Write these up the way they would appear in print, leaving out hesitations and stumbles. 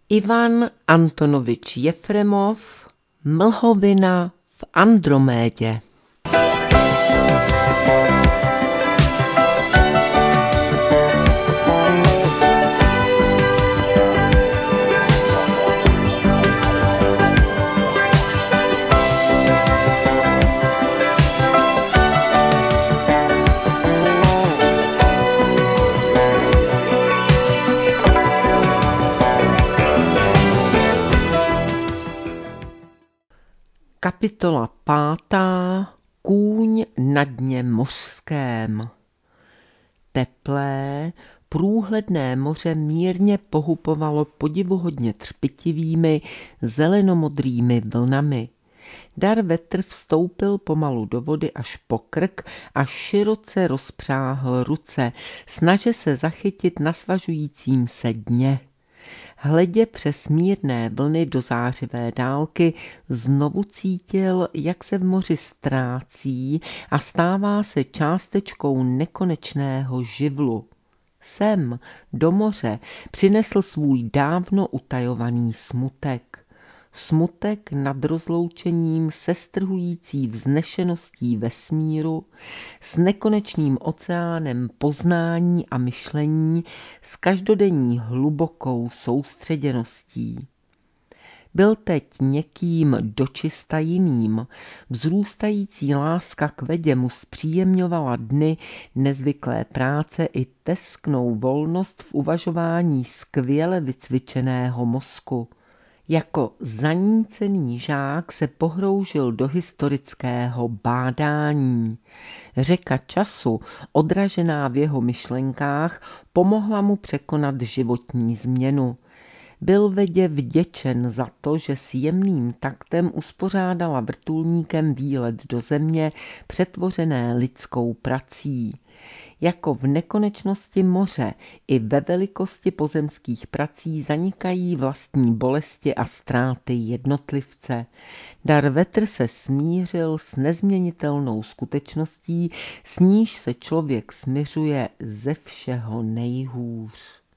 Ivan Antonovič Jefremov, Mlhovina v Andromédě. Kapitola 5. Kůň na dně mořském. Teplé, průhledné moře mírně pohupovalo podivuhodně třpitivými, zelenomodrými vlnami. Darvetr vstoupil pomalu do vody až po krk a široce rozpřáhl ruce, snaže se zachytit na svažujícím se dně. Hledě přes mírné vlny do zářivé dálky znovu cítil, jak se v moři ztrácí a stává se částečkou nekonečného živlu. Sem, do moře, přinesl svůj dávno utajovaný smutek. Smutek nad rozloučením se strhující vznešeností vesmíru, s nekonečným oceánem poznání a myšlení, s každodenní hlubokou soustředěností. Byl teď někým dočista jiným, vzrůstající láska k vedě mu zpříjemňovala dny nezvyklé práce i tesknou volnost v uvažování skvěle vycvičeného mozku. Jako zanícený žák se pohroužil do historického bádání. Řeka času, odražená v jeho myšlenkách, pomohla mu překonat životní změnu. Byl vedě vděčen za to, že s jemným taktem uspořádala vrtulníkem výlet do země, přetvořené lidskou prací. Jako v nekonečnosti moře i ve velikosti pozemských prací zanikají vlastní bolesti a ztráty jednotlivce. Darvetr se smířil s nezměnitelnou skutečností, s níž se člověk smiřuje ze všeho nejhůř.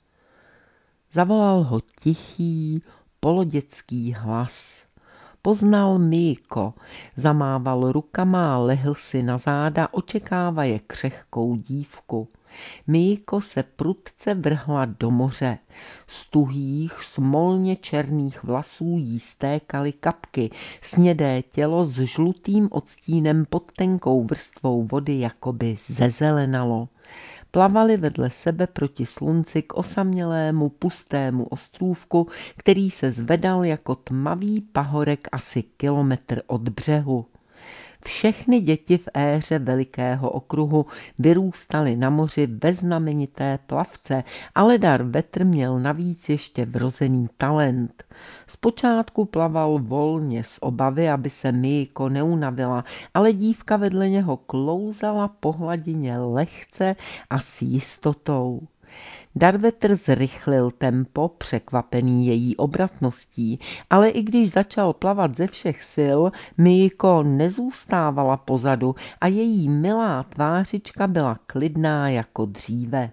Zavolal ho tichý, polodětský hlas. Poznal Míko, zamával rukama a lehl si na záda, očekávaje křehkou dívku. Míko se prudce vrhla do moře. Z tuhých, smolně černých vlasů jí stékaly kapky, snědé tělo s žlutým odstínem pod tenkou vrstvou vody jakoby zezelenalo. Plavali vedle sebe proti slunci k osamělému pustému ostrůvku, který se zvedal jako tmavý pahorek asi kilometr od břehu. Všechny děti v éře velikého okruhu vyrůstaly na moři beznamenité plavce, ale Darvetr měl navíc ještě vrozený talent. Zpočátku plaval volně z obavy, aby se Míko neunavila, ale dívka vedle něho klouzala po hladině lehce a s jistotou. Darvetr zrychlil tempo, překvapený její obratností, ale i když začal plavat ze všech sil, Míko nezůstávala pozadu a její milá tvářička byla klidná jako dříve.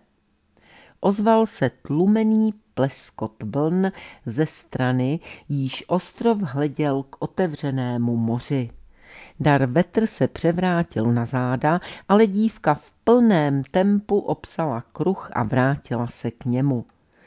Ozval se tlumený pleskot vln ze strany, jíž ostrov hleděl k otevřenému moři. Darvetr se převrátil na záda, ale dívka v plném tempu opsala kruh a vrátila se k němu.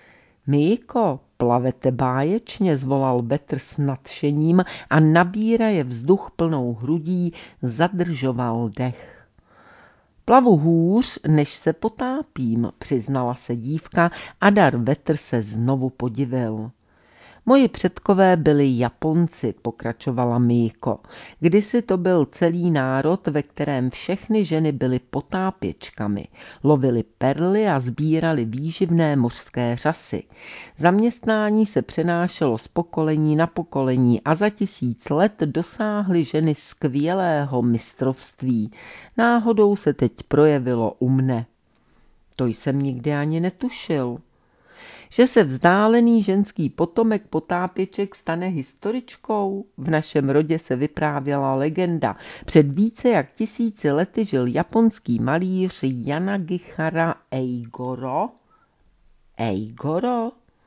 Míko, plavete báječně, zvolal Vetr s nadšením a nabíraje vzduch plnou hrudí, zadržoval dech. Plavu hůř, než se potápím, přiznala se dívka a Darvetr se znovu podivil. Moji předkové byli Japonci, pokračovala Míko. Kdysi to byl celý národ, ve kterém všechny ženy byly potápěčkami. Lovili perly a sbírali výživné mořské řasy. Zaměstnání se přenášelo z pokolení na pokolení a za 1000 let dosáhly ženy skvělého mistrovství. Náhodou se teď projevilo u mne. To jsem nikdy ani netušil. Že se vzdálený ženský potomek potápěček stane historičkou? V našem rodě se vyprávěla legenda. Před více jak 1000 lety žil japonský malíř Yanagihara Eigoro. Eigoro?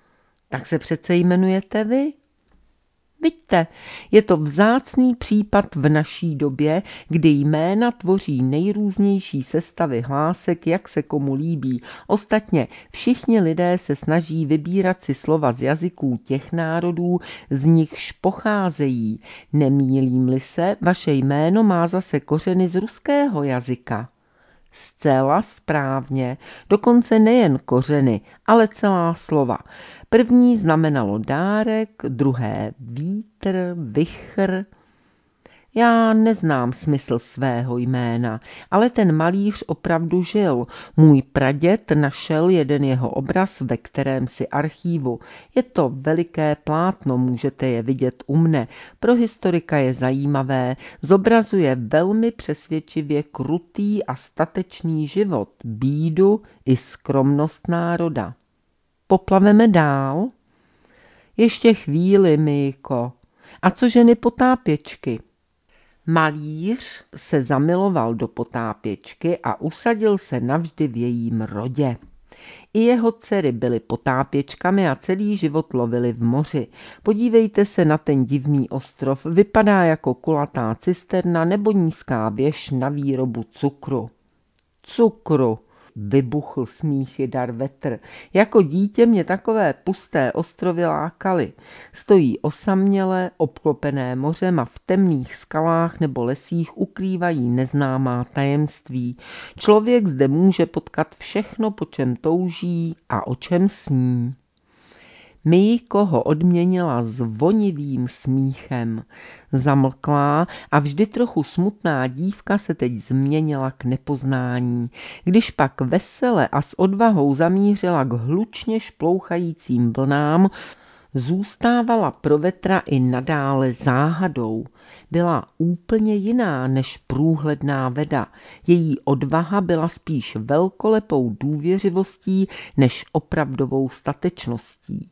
Tak se přece jmenujete vy? Vidíte, je to vzácný případ v naší době, kdy jména tvoří nejrůznější sestavy hlásek, jak se komu líbí. Ostatně všichni lidé se snaží vybírat si slova z jazyků těch národů, z nichž pocházejí. Nemýlím-li se, vaše jméno má zase kořeny z ruského jazyka. Zcela správně, dokonce nejen kořeny, ale celá slova. První znamenalo dárek, druhé vítr, vichr. Já neznám smysl svého jména, ale ten malíř opravdu žil. Můj praděd našel jeden jeho obraz ve kterémsi archívu. Je to veliké plátno, můžete je vidět u mne. Pro historika je zajímavé, zobrazuje velmi přesvědčivě krutý a statečný život, bídu i skromnost národa. Poplaveme dál? Ještě chvíli, Myjko. A co ženy potápěčky? Malíř se zamiloval do potápěčky a usadil se navždy v jejím rodě. I jeho dcery byly potápěčkami a celý život lovili v moři. Podívejte se na ten divný ostrov, vypadá jako kulatá cisterna nebo nízká věž na výrobu cukru. Cukru, vybuchl smíchy Darvetr. Jako dítě mě takové pusté ostrovy lákaly. Stojí osaměle, obklopené mořem a v temných skalách nebo lesích ukrývají neznámá tajemství. Člověk zde může potkat všechno, po čem touží a o čem sní. Myjko ho odměnila zvonivým smíchem. Zamlklá a vždy trochu smutná dívka se teď změnila k nepoznání. Když pak vesele a s odvahou zamířila k hlučně šplouchajícím vlnám, zůstávala pro Vetra i nadále záhadou. Byla úplně jiná než průhledná Veda. Její odvaha byla spíš velkolepou důvěřivostí než opravdovou statečností.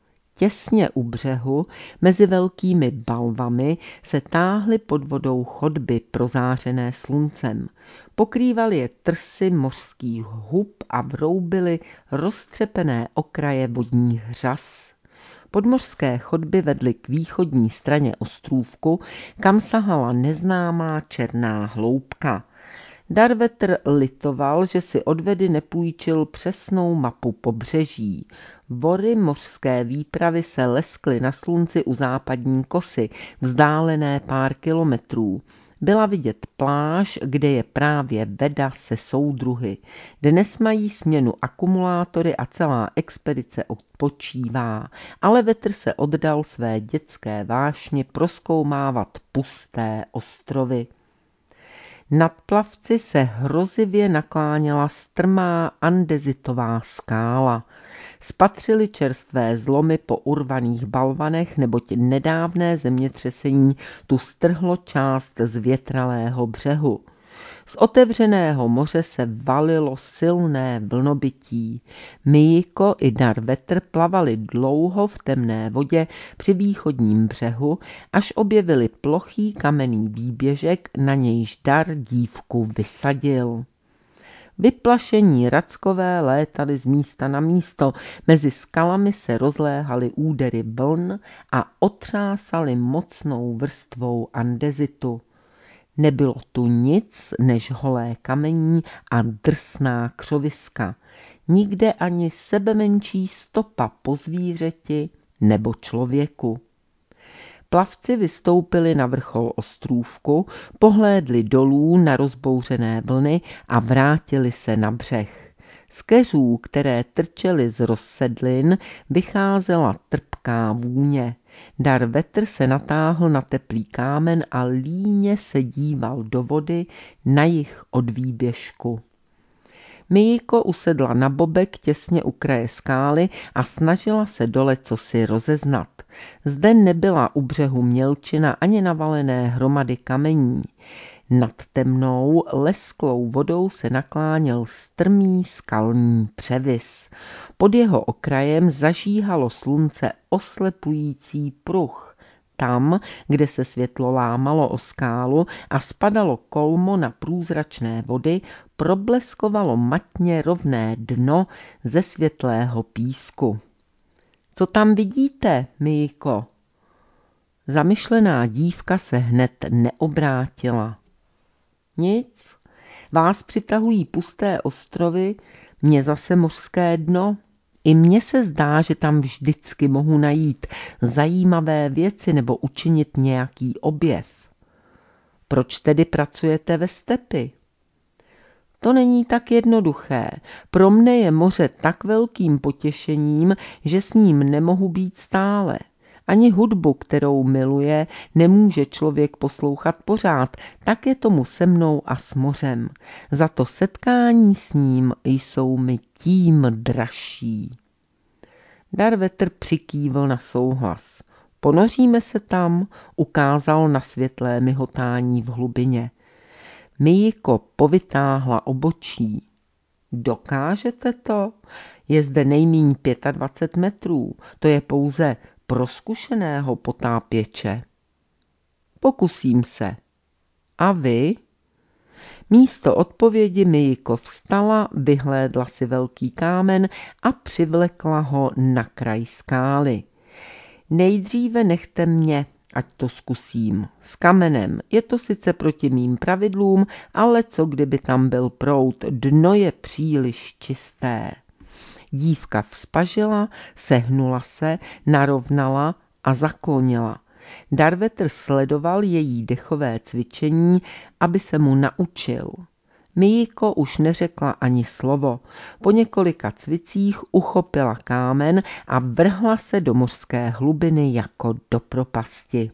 Těsně u břehu, mezi velkými balvami, se táhly pod vodou chodby prozářené sluncem. Pokrývaly je trsy mořských hub a vroubily roztřepené okraje vodních řas. Podmořské chodby vedly k východní straně ostrůvku, kam sahala neznámá černá hloubka. Darvetr litoval, že si od Vedy nepůjčil přesnou mapu pobřeží. Vory mořské výpravy se leskly na slunci u západní kosy, vzdálené pár kilometrů. Byla vidět pláž, kde je právě Veda se soudruhy. Dnes mají směnu akumulátory a celá expedice odpočívá, ale Vetr se oddal své dětské vášni prozkoumávat pusté ostrovy. Nad plavci se hrozivě nakláněla strmá andezitová skála. Spatřili čerstvé zlomy po urvaných balvanech, neboť nedávné zemětřesení tu strhlo část zvětralého břehu. Z otevřeného moře se valilo silné vlnobytí. Myjko i Darvetr plavali dlouho v temné vodě při východním břehu, až objevili plochý kamenný výběžek, na nějž Dar dívku vysadil. Vyplašení rackové létali z místa na místo, mezi skalami se rozléhaly údery vln a otřásaly mocnou vrstvou andezitu. Nebylo tu nic než holé kamení a drsná křoviska, nikde ani sebemenší stopa po zvířeti nebo člověku. Plavci vystoupili na vrchol ostrůvku, pohlédli dolů na rozbouřené vlny a vrátili se na břeh. Z keřů, které trčely z rozsedlin, vycházela trpká vůně. Darvetr se natáhl na teplý kámen a líně se díval do vody na jih od výběžku. Myjko usedla na bobek těsně u kraje skály a snažila se dole cosi rozeznat. Zde nebyla u břehu mělčina ani navalené hromady kamení. Nad temnou, lesklou vodou se nakláněl strmý skalní převis. Pod jeho okrajem zažíhalo slunce oslepující pruh. Tam, kde se světlo lámalo o skálu a spadalo kolmo na průzračné vody, probleskovalo matně rovné dno ze světlého písku. Co tam vidíte, Míko? Zamyšlená dívka se hned neobrátila. Nic, vás přitahují pusté ostrovy, mě zase mořské dno. I mně se zdá, že tam vždycky mohu najít zajímavé věci nebo učinit nějaký objev. Proč tedy pracujete ve stepi? To není tak jednoduché. Pro mne je moře tak velkým potěšením, že s ním nemohu být stále. Ani hudbu, kterou miluje, nemůže člověk poslouchat pořád, tak je tomu se mnou a s mořem. Za to setkání s ním jsou mi tím dražší. Darvetter přikývl na souhlas. Ponoříme se tam, ukázal na světlé mihotání v hlubině. Míko povytáhla obočí. Dokážete to? Je zde nejmíň 25 metrů, to je pouze pro zkušeného potápěče. Pokusím se. A vy? Místo odpovědi Míko vstala, vyhlédla si velký kámen a přivlekla ho na kraj skály. Nejdříve nechte mě, ať to zkusím. S kamenem je to sice proti mým pravidlům, ale co kdyby tam byl proud, dno je příliš čisté. Dívka vzpažila, sehnula se, narovnala a zaklonila. Darvetter sledoval její dechové cvičení, aby se mu naučil. Míko už neřekla ani slovo. Po několika cvicích uchopila kámen a vrhla se do mořské hlubiny jako do propasti.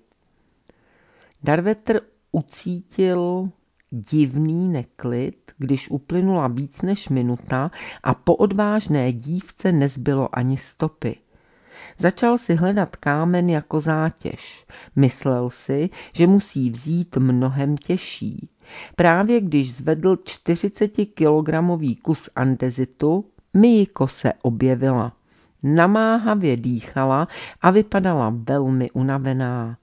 Darvetter ucítil divný neklid, když uplynula víc než minuta a po odvážné dívce nezbylo ani stopy. Začal si hledat kámen jako zátěž. Myslel si, že musí vzít mnohem těžší. Právě když zvedl 40-kilogramový kus andezitu, Míko se objevila. Namáhavě dýchala a vypadala velmi unavená.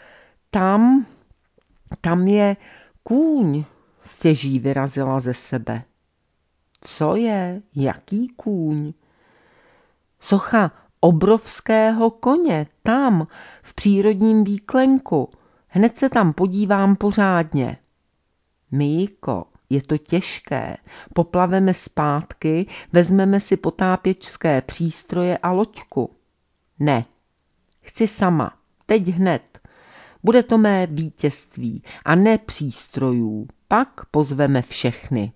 Tam je kůň, stěží vyrazila ze sebe. Co je? Jaký kůň? Socha obrovského koně, tam, v přírodním výklenku. Hned se tam podívám pořádně. Míko, je to těžké. Poplaveme zpátky, vezmeme si potápěčské přístroje a loďku. Ne, chci sama, teď hned. Bude to mé vítězství a ne přístrojů, pak pozveme všechny.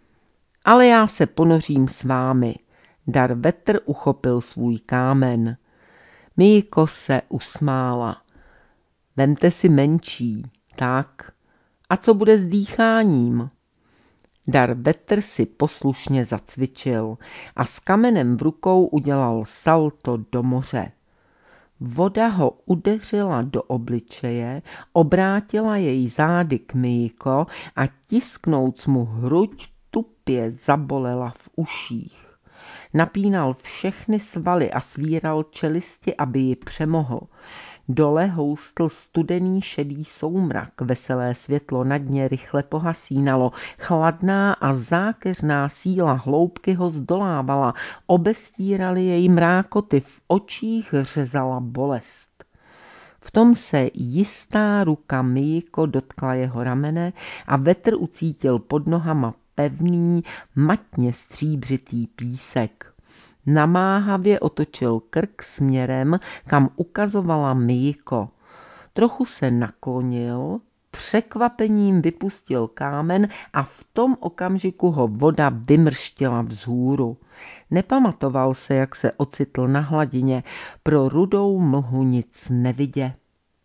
Ale já se ponořím s vámi. Darvetter uchopil svůj kámen. Míko se usmála. Vemte si menší, tak. A co bude s dýcháním? Darvetter si poslušně zacvičil a s kamenem v rukou udělal salto do moře. Voda ho udeřila do obličeje, obrátila jej zády k Míko a tisknouc mu hruď tupě zabolela v uších. Napínal všechny svaly a svíral čelisti, aby ji přemohl. Dole houstl studený šedý soumrak, veselé světlo na dně rychle pohasínalo, chladná a zákeřná síla hloubky ho zdolávala, obestíraly jej mrákoty, v očích řezala bolest. V tom se jistá ruka Míko dotkla jeho ramene a vetr ucítil pod nohama pevný, matně stříbřitý písek. Namáhavě otočil krk směrem, kam ukazovala Míko. Trochu se naklonil, překvapením vypustil kámen a v tom okamžiku ho voda vymrštila vzhůru. Nepamatoval se, jak se ocitl na hladině, pro rudou mlhu nic nevidě.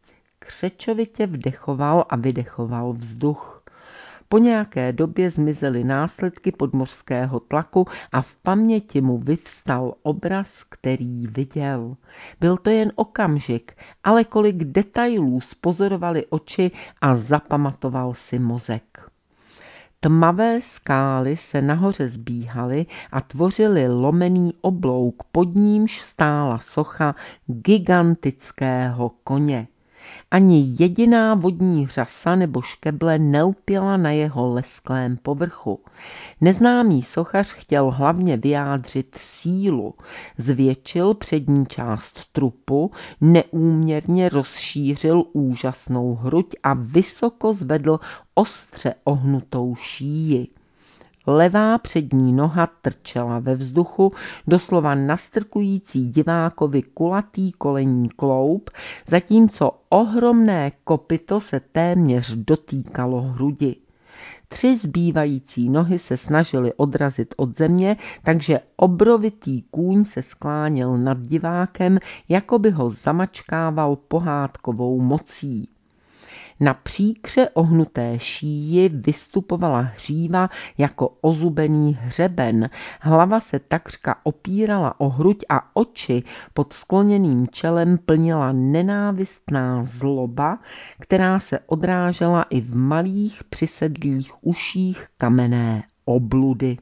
Křečovitě vdechoval a vydechoval vzduch. Po nějaké době zmizely následky podmořského tlaku a v paměti mu vyvstal obraz, který viděl. Byl to jen okamžik, ale kolik detailů spozorovaly oči a zapamatoval si mozek. Tmavé skály se nahoře zbíhaly a tvořily lomený oblouk, pod nímž stála socha gigantického koně. Ani jediná vodní řasa nebo škeble nelpěla na jeho lesklém povrchu. Neznámý sochař chtěl hlavně vyjádřit sílu. Zvětšil přední část trupu, neúměrně rozšířil úžasnou hruď a vysoko zvedl ostře ohnutou šíji. Levá přední noha trčela ve vzduchu, doslova nastrkující divákovi kulatý kolenní kloup, zatímco ohromné kopyto se téměř dotýkalo hrudi. 3 zbývající nohy se snažily odrazit od země, takže obrovitý kůň se skláněl nad divákem, jako by ho zamačkával pohádkovou mocí. Na příkře ohnuté šíji vystupovala hříva jako ozubený hřeben, hlava se takřka opírala o hruď a oči pod skloněným čelem plnila nenávistná zloba, která se odrážela i v malých přisedlých uších kamenné obludy.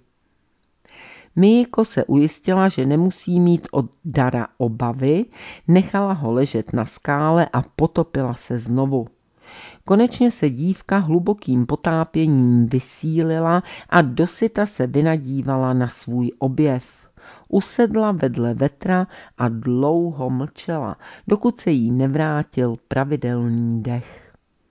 Míko se ujistila, že nemusí mít od Dara obavy, nechala ho ležet na skále a potopila se znovu. Konečně se dívka hlubokým potápěním vysílila a dosyta se vynadívala na svůj objev. Usedla vedle Vetra a dlouho mlčela, dokud se jí nevrátil pravidelný dech.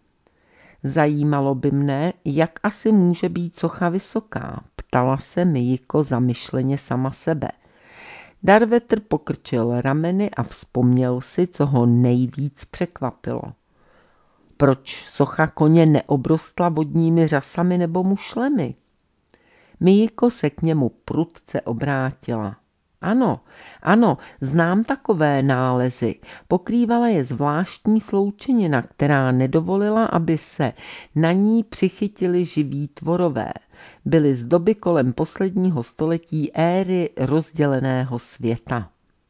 Zajímalo by mne, jak asi může být socha vysoká, ptala se Míko zamyšleně sama sebe. Darvetr pokrčil rameny a vzpomněl si, co ho nejvíc překvapilo. Proč socha koně neobrostla vodními řasami nebo mušlemi? Míko se k němu prudce obrátila. Ano, znám takové nálezy. Pokrývala je zvláštní sloučenina, která nedovolila, aby se na ní přichytili živí tvorové. Byly z doby kolem posledního století éry rozděleného světa.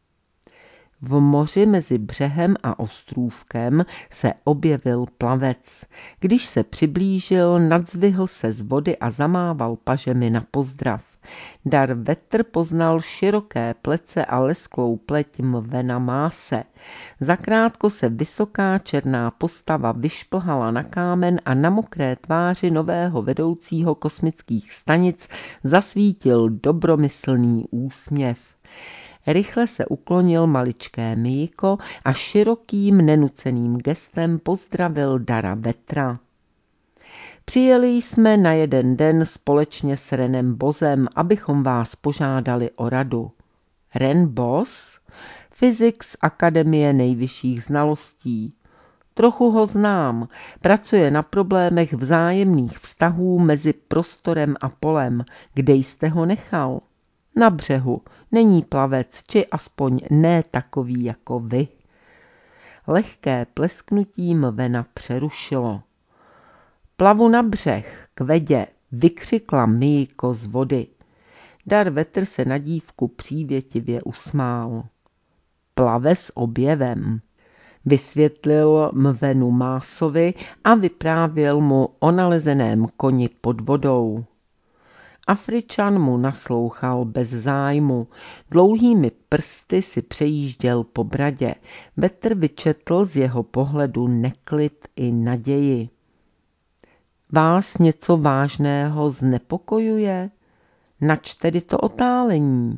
V moři mezi břehem a ostrůvkem se objevil plavec. Když se přiblížil, nadzvihl se z vody a zamával pažemi na pozdrav. Darvetr poznal široké plece a lesklou pleť Mvena Máse. Zakrátko se vysoká černá postava vyšplhala na kámen a na mokré tváři nového vedoucího kosmických stanic zasvítil dobromyslný úsměv. Rychle se uklonil maličké Míko a širokým nenuceným gestem pozdravil Dara Vetra. Přijeli jsme na jeden den společně s Renem Bosem, abychom vás požádali o radu. Ren Bos? Fyzik z Akademie nejvyšších znalostí. Trochu ho znám, pracuje na problémech vzájemných vztahů mezi prostorem a polem. Kde jste ho nechal? Na břehu. Není plavec, či aspoň ne takový jako vy. Lehké plesknutí Mvena přerušilo. Plavu na břeh, k vedě, vykřikla Míko z vody. Darvetr se na dívku přívětivě usmál. Plave s objevem, vysvětlil Mvenu Másovi a vyprávěl mu o nalezeném koni pod vodou. Afričan mu naslouchal bez zájmu, dlouhými prsty si přejížděl po bradě. Vetr vyčetl z jeho pohledu neklid i naději. Vás něco vážného znepokojuje? Nač tedy to otálení?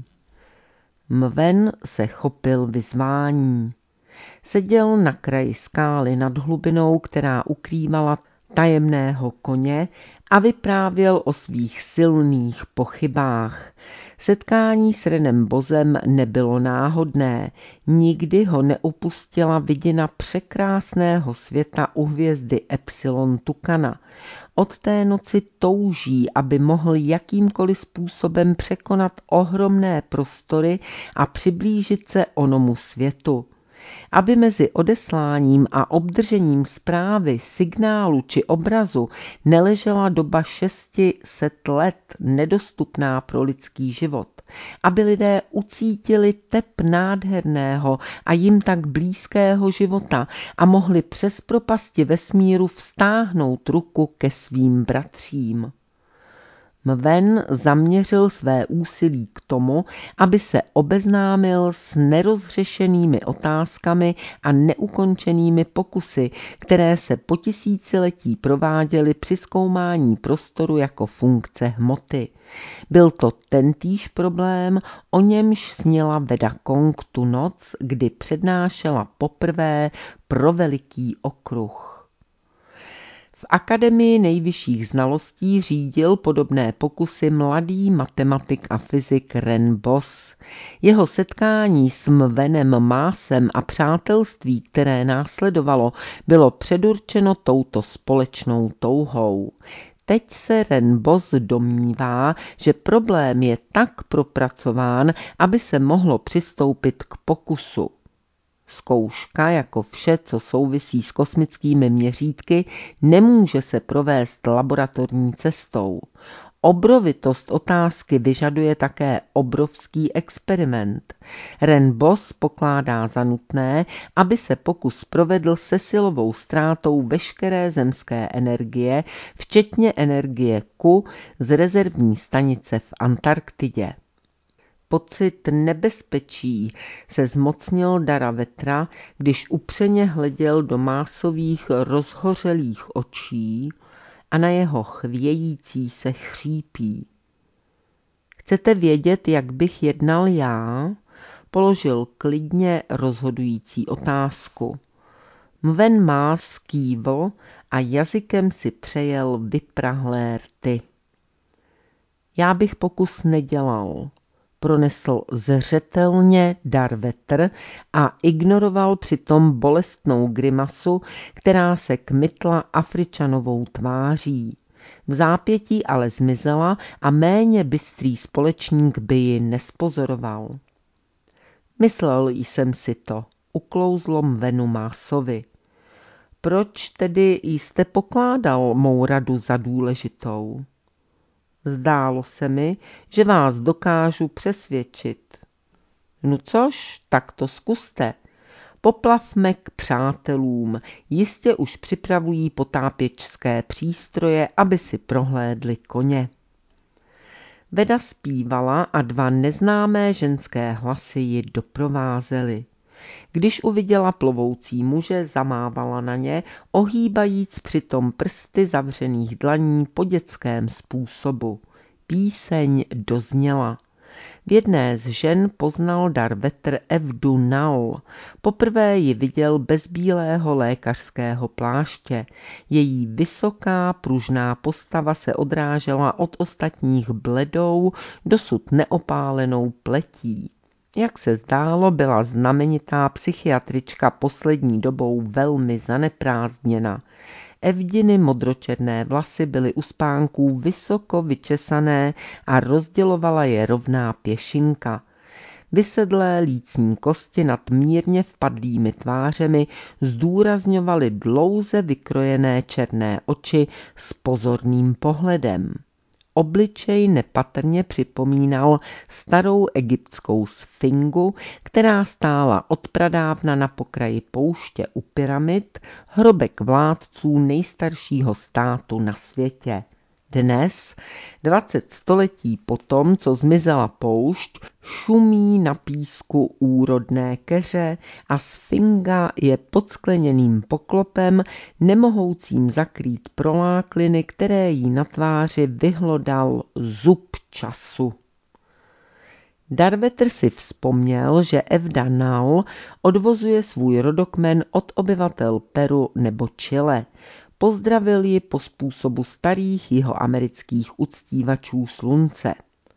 Mven se chopil vyzvání. Seděl na kraji skály nad hlubinou, která ukrývala tajemného koně, a vyprávěl o svých silných pochybách. Setkání s Renem Bosem nebylo náhodné, nikdy ho neopustila vidina překrásného světa u hvězdy Epsilon Tucana. Od té noci touží, aby mohl jakýmkoliv způsobem překonat ohromné prostory a přiblížit se onomu světu. Aby mezi odesláním a obdržením zprávy, signálu či obrazu neležela doba 600 let nedostupná pro lidský život. Aby lidé ucítili tep nádherného a jim tak blízkého života a mohli přes propasti vesmíru vztáhnout ruku ke svým bratřím. Mwen zaměřil své úsilí k tomu, aby se obeznámil s nerozřešenými otázkami a neukončenými pokusy, které se po tisíciletí prováděly při zkoumání prostoru jako funkce hmoty. Byl to tentýž problém, o němž sněla Veda Kong tu noc, kdy přednášela poprvé pro veliký okruh. V Akademii nejvyšších znalostí řídil podobné pokusy mladý matematik a fyzik Ren Boss. Jeho setkání s Mwenem Másem a přátelství, které následovalo, bylo předurčeno touto společnou touhou. Teď se Ren Boss domnívá, že problém je tak propracován, aby se mohlo přistoupit k pokusu. Zkouška, jako vše, co souvisí s kosmickými měřítky, nemůže se provést laboratorní cestou. Obrovitost otázky vyžaduje také obrovský experiment. Ren Boss pokládá za nutné, aby se pokus provedl se silovou ztrátou veškeré zemské energie, včetně energie Ku z rezervní stanice v Antarktidě. Pocit nebezpečí se zmocnil Dara Vetra, když upřeně hleděl do Másových rozhořelých očí a na jeho chvějící se chřípí. Chcete vědět, jak bych jednal já? Položil klidně rozhodující otázku. Mwen Más kývl a jazykem si přejel vyprahlé rty. Já bych pokus nedělal, pronesl zřetelně Dar Vetr a ignoroval přitom bolestnou grimasu, která se kmitla Afričanovou tváří. V zápětí ale zmizela a méně bystrý společník by ji nespozoroval. Myslel jsem si to, uklouzlo Mwenu Másovi. Proč tedy jste pokládal mou radu za důležitou? Zdálo se mi, že vás dokážu přesvědčit. No což, tak to zkuste. Poplavme k přátelům, jistě už připravují potápěčské přístroje, aby si prohlédli koně. Veda zpívala a dva neznámé ženské hlasy ji doprovázely. Když uviděla plovoucí muže, zamávala na ně, ohýbajíc přitom prsty zavřených dlaní po dětském způsobu. Píseň dozněla. V jedné z žen poznal Dar Vetr Evdu Nal. Poprvé ji viděl bez bílého lékařského pláště. Její vysoká, pružná postava se odrážela od ostatních bledou, dosud neopálenou pletí. Jak se zdálo, byla znamenitá psychiatrička poslední dobou velmi zaneprázdněna. Evdiny modročerné vlasy byly u spánků vysoko vyčesané a rozdělovala je rovná pěšinka. Vysedlé lícní kosti nad mírně vpadlými tvářemi zdůrazňovaly dlouze vykrojené černé oči s pozorným pohledem. Obličej nepatrně připomínal starou egyptskou sfingu, která stála odpradávna na pokraji pouště u pyramid, hrobek vládců nejstaršího státu na světě. Dnes, 20 století potom, co zmizela poušť, šumí na písku úrodné keře a sfinga je pod skleněným poklopem, nemohoucím zakrýt prolákliny, které jí na tváři vyhlodal zub času. Dar Vetr si vzpomněl, že Evda Nal odvozuje svůj rodokmen od obyvatel Peru nebo Chile. Pozdravil ji po způsobu starých jihoamerických uctívačů slunce.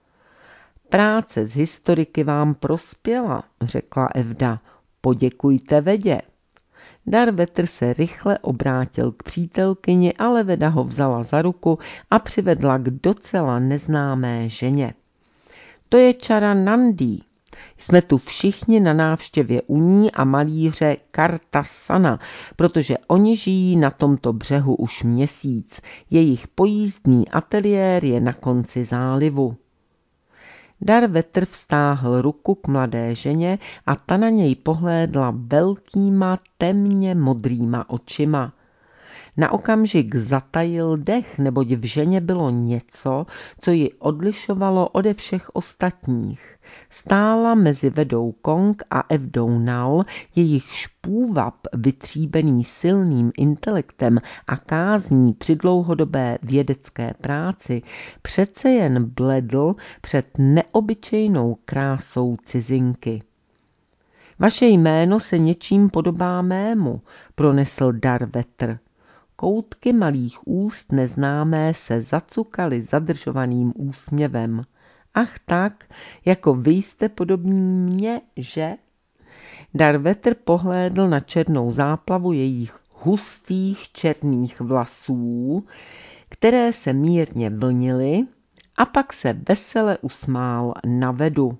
Práce s historiky vám prospěla, řekla Evda. Poděkujte Vedě. Dar Vetr se rychle obrátil k přítelkyni, ale Veda ho vzala za ruku a přivedla k docela neznámé ženě. To je Čara Nandi. Jsme tu všichni na návštěvě u ní a malíře Kartasana, protože oni žijí na tomto břehu už měsíc. Jejich pojízdný ateliér je na konci zálivu. Dar Vetr vztáhl ruku k mladé ženě a ta na něj pohlédla velkýma temně modrýma očima. Na okamžik zatajil dech, neboť v ženě bylo něco, co ji odlišovalo ode všech ostatních. Stála mezi Vedou Kong a Evdou Nal, jejichž půvab, vytříbený silným intelektem a kázní při dlouhodobé vědecké práci, přece jen bledl před neobyčejnou krásou cizinky. Vaše jméno se něčím podobá mému, pronesl Darvetr. Koutky malých úst neznámé se zacukaly zadržovaným úsměvem. Ach tak, jako vy jste podobní mně, že? Darvetr pohlédl na černou záplavu jejich hustých černých vlasů, které se mírně vlnily, a pak se vesele usmál na Vedu.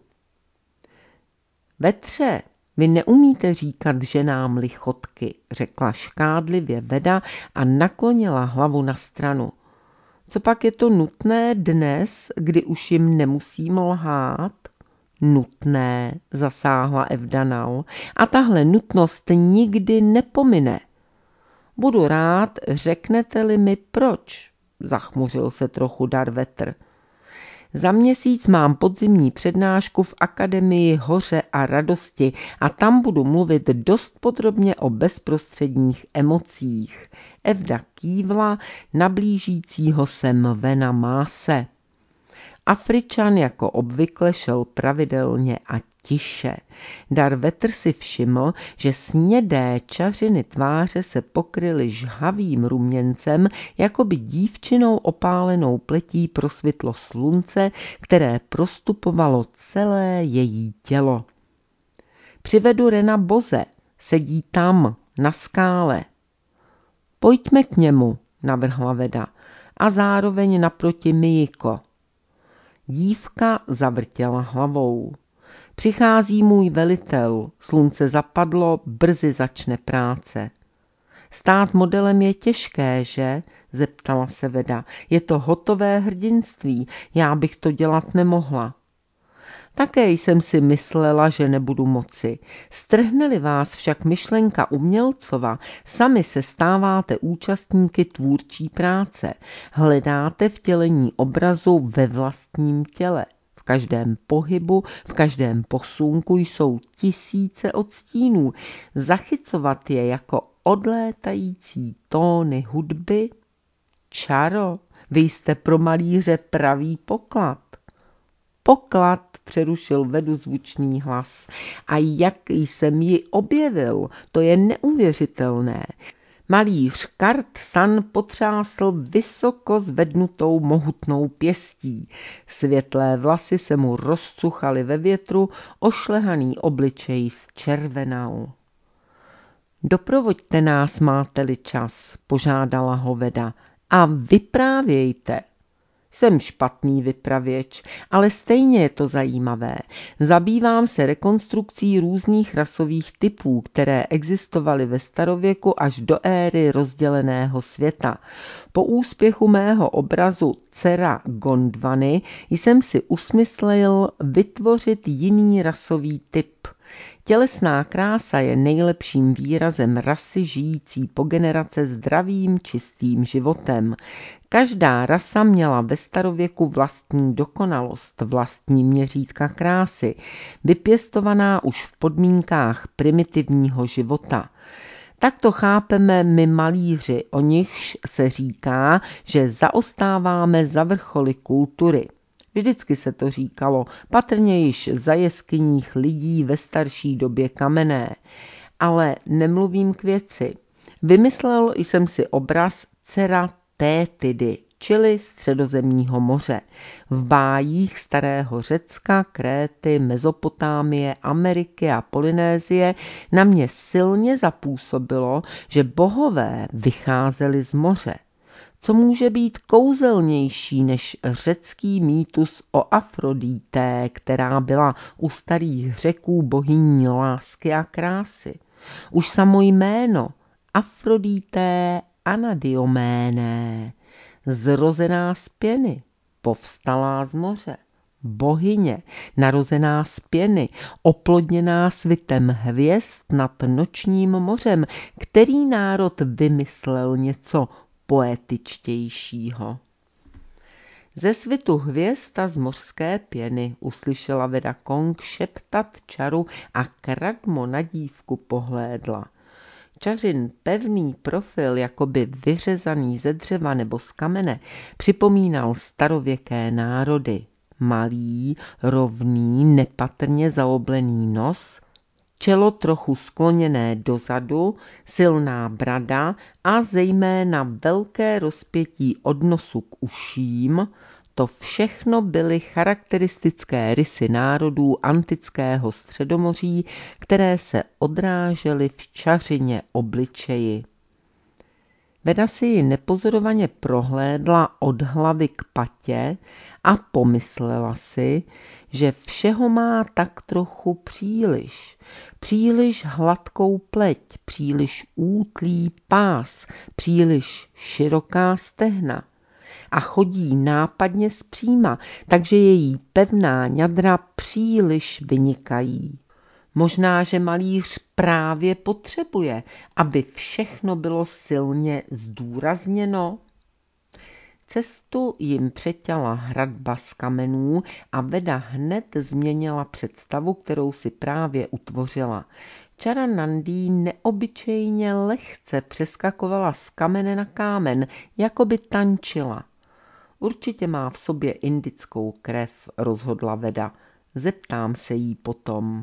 Vetře, vy neumíte říkat ženám lichotky, řekla škádlivě Veda a naklonila hlavu na stranu. Copak je to nutné dnes, kdy už jim nemusím lhát? Nutné, zasáhla Evda Nal, a tahle nutnost nikdy nepomine. Budu rád, řeknete-li mi proč, zachmuřil se trochu Darvetr. Za měsíc mám podzimní přednášku v Akademii Hoře a radosti a tam budu mluvit dost podrobně o bezprostředních emocích. Evda kývla na blížícího se Mvena Máse. Afričan jako obvykle šel pravidelně a tiše. Darvetr si všiml, že snědé čařiny tváře se pokryly žhavým ruměncem, jako by dívčinou opálenou pletí prosvitlo slunce, které prostupovalo celé její tělo. Přivedu Rena Boze, sedí tam, na skále. Pojďme k němu, navrhla Veda, a zároveň naproti Mijiko. Dívka zavrtěla hlavou. Přichází můj velitel, slunce zapadlo, brzy začne práce. Stát modelem je těžké, že? Zeptala se Veda. Je to hotové hrdinství, já bych to dělat nemohla. Také jsem si myslela, že nebudu moci. Strhne-li vás však myšlenka umělcova, sami se stáváte účastníky tvůrčí práce. Hledáte vtělení obrazu ve vlastním těle. V každém pohybu, v každém posunku jsou tisíce odstínů. Zachycovat je jako odlétající tóny hudby? Čaro, vy jste pro malíře pravý poklad. Poklad, přerušil Vedu zvučný hlas. A jak jsem ji objevil, to je neuvěřitelné. Malíř Kart San potřásl vysoko zvednutou mohutnou pěstí. Světlé vlasy se mu rozcuchaly ve větru, ošlehaný obličej zčervenal. Doprovoďte nás, máte-li čas, požádala ho Veda, a vyprávějte. Jsem špatný vypravěč, ale stejně je to zajímavé. Zabývám se rekonstrukcí různých rasových typů, které existovaly ve starověku až do éry rozděleného světa. Po úspěchu mého obrazu Dcera Gondvany jsem si usmyslel vytvořit jiný rasový typ. Tělesná krása je nejlepším výrazem rasy žijící po generace zdravým, čistým životem. Každá rasa měla ve starověku vlastní dokonalost, vlastní měřítka krásy, vypěstovaná už v podmínkách primitivního života. Tak to chápeme my malíři, o nichž se říká, že zaostáváme za vrcholy kultury. Vždycky se to říkalo, patrně již za jeskyních lidí ve starší době kamenné. Ale nemluvím k věci. Vymyslel jsem si obraz Dcera Tétidy, čili Středozemního moře. V bájích starého Řecka, Kréty, Mezopotámie, Ameriky a Polynésie na mě silně zapůsobilo, že bohové vycházeli z moře. Co může být kouzelnější než řecký mýtus o Afrodité, která byla u starých Řeků bohyní lásky a krásy. Už samo jméno Afrodité Anadioméné, zrozená z pěny, povstalá z moře. bohyně, narozená z pěny, oplodněná svitem hvězd nad nočním mořem, který národ vymyslel něco poetičtějšího. Ze svitu hvězd a z mořské pěny uslyšela Veda Kong šeptat čaru a kradmo na dívku pohlédla. Čařin pevný profil, jakoby vyřezaný ze dřeva nebo z kamene, připomínal starověké národy. Malý, rovný, nepatrně zaoblený nos, čelo trochu skloněné dozadu, silná brada a zejména velké rozpětí od nosu k uším, to všechno byly charakteristické rysy národů antického Středomoří, které se odrážely v čařině obličeji. Veda si ji nepozorovaně prohlédla od hlavy k patě a pomyslela si, že všeho má tak trochu příliš hladkou pleť, příliš útlý pás, příliš široká stehna a chodí nápadně zpříma, takže její pevná ňadra příliš vynikají. Možná, že malíř právě potřebuje, aby všechno bylo silně zdůrazněno. Cestu jim přeťala hradba z kamenů a Veda hned změnila představu, kterou si právě utvořila. Čara Nandí neobyčejně lehce přeskakovala z kamene na kámen, jako by tančila. Určitě má v sobě indickou krev, rozhodla Veda. Zeptám se jí potom.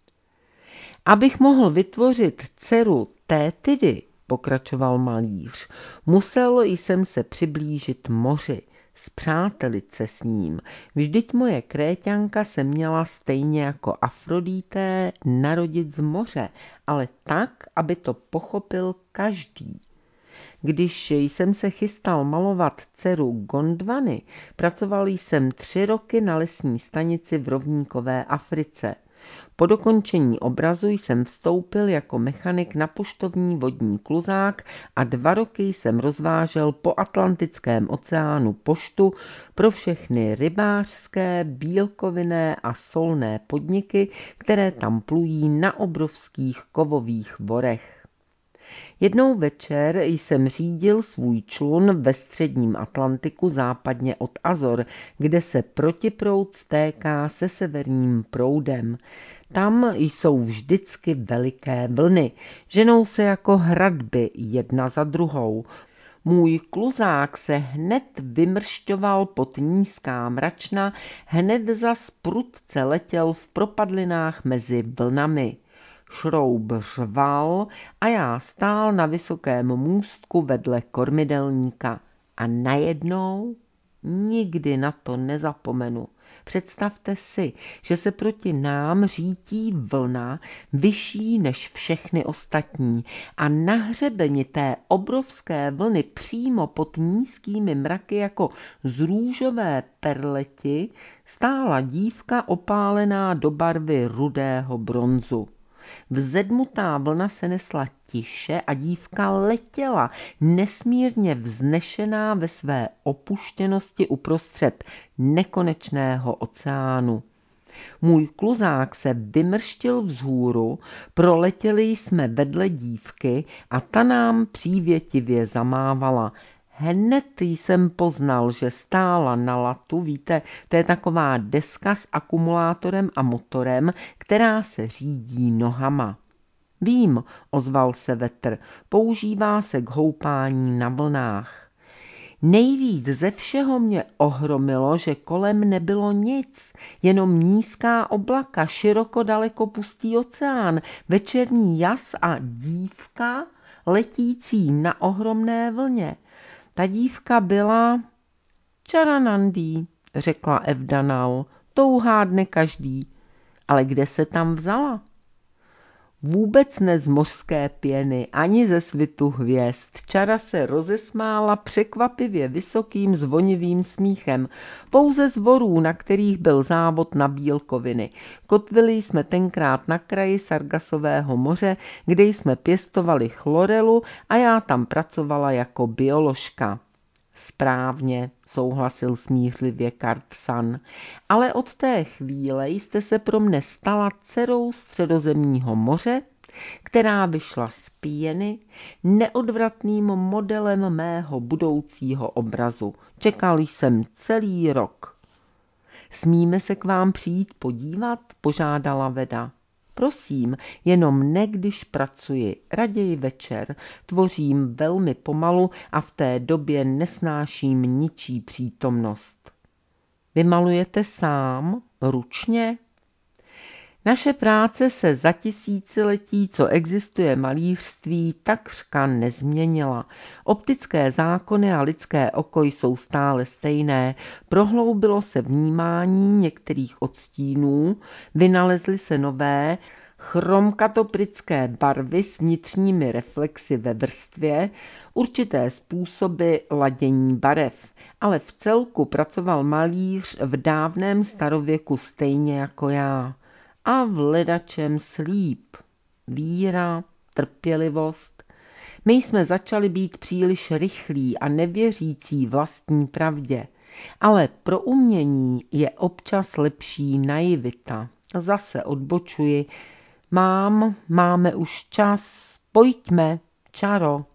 Abych mohl vytvořit dceru Tétidy, pokračoval malíř, musel jsem se přiblížit moři, spřátelit se s ním. Vždyť moje Kréťanka se měla stejně jako Afrodité narodit z moře, ale tak, aby to pochopil každý. Když jsem se chystal malovat dceru Gondvany, pracoval jsem 3 roky na lesní stanici v rovníkové Africe. Po dokončení obrazu jsem vstoupil jako mechanik na poštovní vodní kluzák a 2 roky jsem rozvážel po Atlantickém oceánu poštu pro všechny rybářské, bílkovinné a solné podniky, které tam plují na obrovských kovových vorech. Jednou večer jsem řídil svůj člun ve středním Atlantiku západně od Azor, kde se protiproud stéká se severním proudem. Tam jsou vždycky veliké vlny, ženou se jako hradby jedna za druhou. Můj kluzák se hned vymršťoval pod nízká mračna, hned zas prudce letěl v propadlinách mezi vlnami. Šroub řval a já stál na vysokém můstku vedle kormidelníka. A najednou, nikdy na to nezapomenu, představte si, že se proti nám řítí vlna vyšší než všechny ostatní a na hřebeni té obrovské vlny přímo pod nízkými mraky jako z růžové perleti stála dívka opálená do barvy rudého bronzu. Vzedmutá vlna se nesla tiše a dívka letěla, nesmírně vznešená ve své opuštěnosti uprostřed nekonečného oceánu. Můj kluzák se vymrštil vzhůru, proletěli jsme vedle dívky a ta nám přívětivě zamávala. Hned jsem poznal, že stála na latu, víte, to je taková deska s akumulátorem a motorem, která se řídí nohama. Vím, ozval se vetr, používá se k houpání na vlnách. Nejvíc ze všeho mě ohromilo, že kolem nebylo nic, jenom nízká oblaka, široko daleko pustý oceán, večerní jas a dívka letící na ohromné vlně. Ta dívka byla Čara Nandí, řekla Evdanal, to uhádne každý. Ale kde se tam vzala? Vůbec ne z mořské pěny, ani ze svitu hvězd. Čara se rozesmála překvapivě vysokým zvonivým smíchem. Pouze z vorů, na kterých byl závod na bílkoviny. Kotvili jsme tenkrát na kraji Sargasového moře, kde jsme pěstovali chlorelu a já tam pracovala jako bioložka. Správně, souhlasil smířlivě Kartsan, ale od té chvíle jste se pro mne stala dcerou Středozemního moře, která vyšla z pěny, neodvratným modelem mého budoucího obrazu. Čekal jsem celý rok. Smíme se k vám přijít podívat, požádala Veda. Prosím, jenom ne, když pracuji, raději večer, tvořím velmi pomalu a v té době nesnáším ničí přítomnost. Vy malujete sám, ručně? Naše práce se za tisíciletí, co existuje malířství, takřka nezměnila. Optické zákony a lidské oko jsou stále stejné. Prohloubilo se vnímání některých odstínů, vynalezly se nové chromkatoprické barvy s vnitřními reflexy ve vrstvě, určité způsoby ladění barev. Ale v celku pracoval malíř v dávném starověku stejně jako já. A v ledačem slíp, víra, trpělivost. My jsme začali být příliš rychlí a nevěřící vlastní pravdě, ale pro umění je občas lepší naivita. Zase odbočuji. Máme už čas, pojďme, čaro.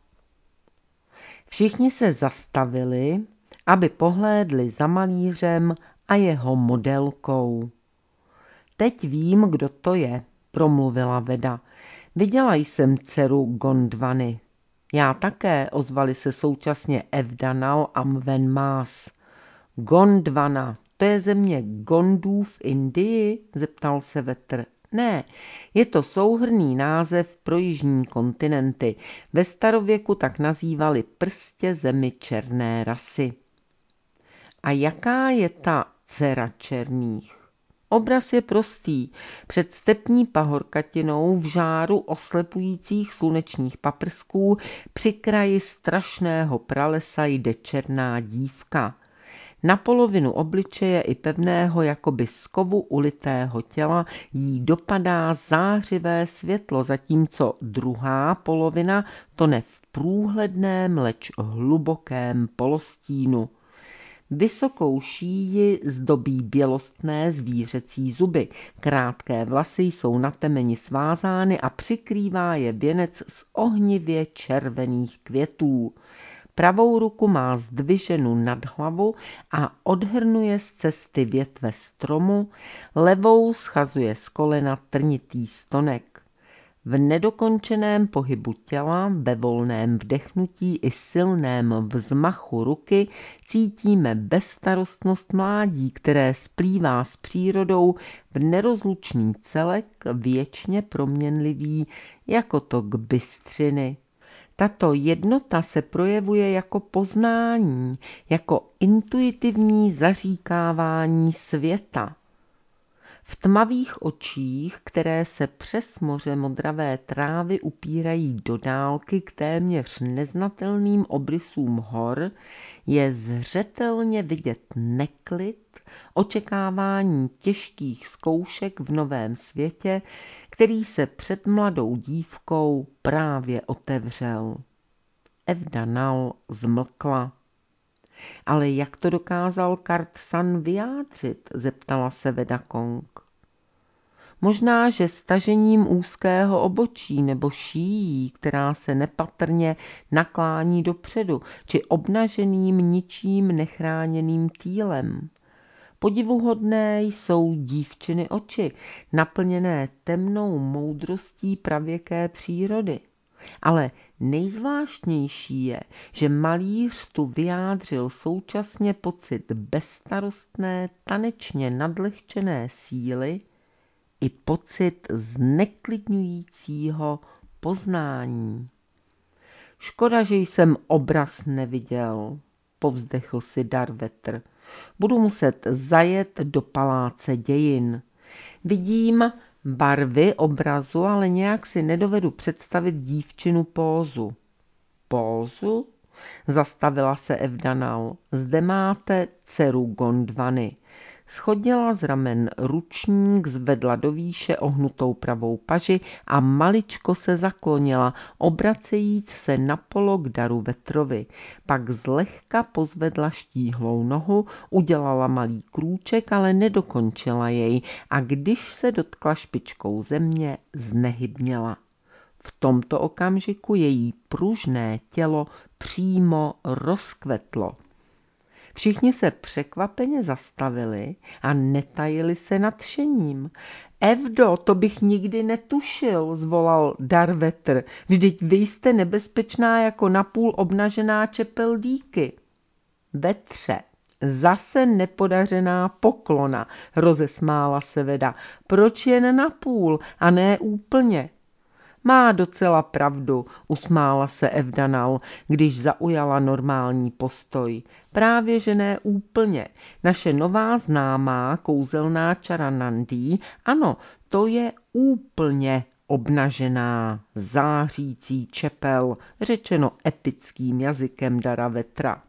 Všichni se zastavili, aby pohlédli za malířem a jeho modelkou. Teď vím, kdo to je, promluvila Veda. Viděla jsem dceru Gondvany. Já také, ozvali se současně Evdanal a Mvenmás. Gondvana, to je země Gondů v Indii? Zeptal se Vetr. Ne, je to souhrnný název pro jižní kontinenty. Ve starověku tak nazývali prstě zemi černé rasy. A jaká je ta dcera černých? Obraz je prostý. Před stepní pahorkatinou v žáru oslepujících slunečních paprsků při kraji strašného pralesa jde černá dívka. Na polovinu obličeje i pevného jakoby z kovu ulitého těla jí dopadá zářivé světlo, zatímco druhá polovina tone v průhledném, leč hlubokém polostínu. Vysokou šíji zdobí bělostné zvířecí zuby, krátké vlasy jsou na temeni svázány a přikrývá je věnec z ohnivě červených květů. Pravou ruku má zdviženu nad hlavu a odhrnuje z cesty větve stromu, levou schazuje z kolena trnitý stonek. V nedokončeném pohybu těla, ve volném vdechnutí i silném vzmachu ruky cítíme bezstarostnost mládí, které splývá s přírodou v nerozlučný celek, věčně proměnlivý, jako tok bystřiny. Tato jednota se projevuje jako poznání, jako intuitivní zaříkávání světa. V tmavých očích, které se přes moře modravé trávy upírají do dálky k téměř neznatelným obrysům hor, je zřetelně vidět neklid, očekávání těžkých zkoušek v novém světě, který se před mladou dívkou právě otevřel. Evdanal zmlkla. Ale jak to dokázal Kartsan vyjádřit, zeptala se Vedakong. Možná, že stažením úzkého obočí nebo šíjí, která se nepatrně naklání dopředu, či obnaženým ničím nechráněným týlem. Podivuhodné jsou dívčiny oči, naplněné temnou moudrostí pravěké přírody. Ale nejzvláštnější je, že malíř tu vyjádřil současně pocit bezstarostné, tanečně nadlehčené síly i pocit zneklidňujícího poznání. Škoda, že jsem obraz neviděl, povzdechl si Darvetr. Budu muset zajet do paláce dějin. Vidím barvy obrazu, ale nějak si nedovedu představit dívčinu pózu. Pózu? Zastavila se Evdanal. Zde máte dceru Gondvany. Shodila z ramen ručník, zvedla do výše ohnutou pravou paži a maličko se zaklonila, obracejíc se napolo k Daruvetrovi. Pak zlehka pozvedla štíhlou nohu, udělala malý krůček, ale nedokončila jej a když se dotkla špičkou země, znehybněla. V tomto okamžiku její pružné tělo přímo rozkvetlo. Všichni se překvapeně zastavili a netajili se nadšením. Evdo, to bych nikdy netušil, zvolal Darvetr. Vždyť vy jste nebezpečná jako napůl obnažená čepel díky. Vetře, zase nepodařená poklona, rozesmála se Veda. Proč jen napůl a ne úplně? Má docela pravdu, usmála se Evdanal, když zaujala normální postoj. Právě že ne úplně. Naše nová známá kouzelná čara Nandí, ano, to je úplně obnažená, zářící čepel, řečeno epickým jazykem Daravetra.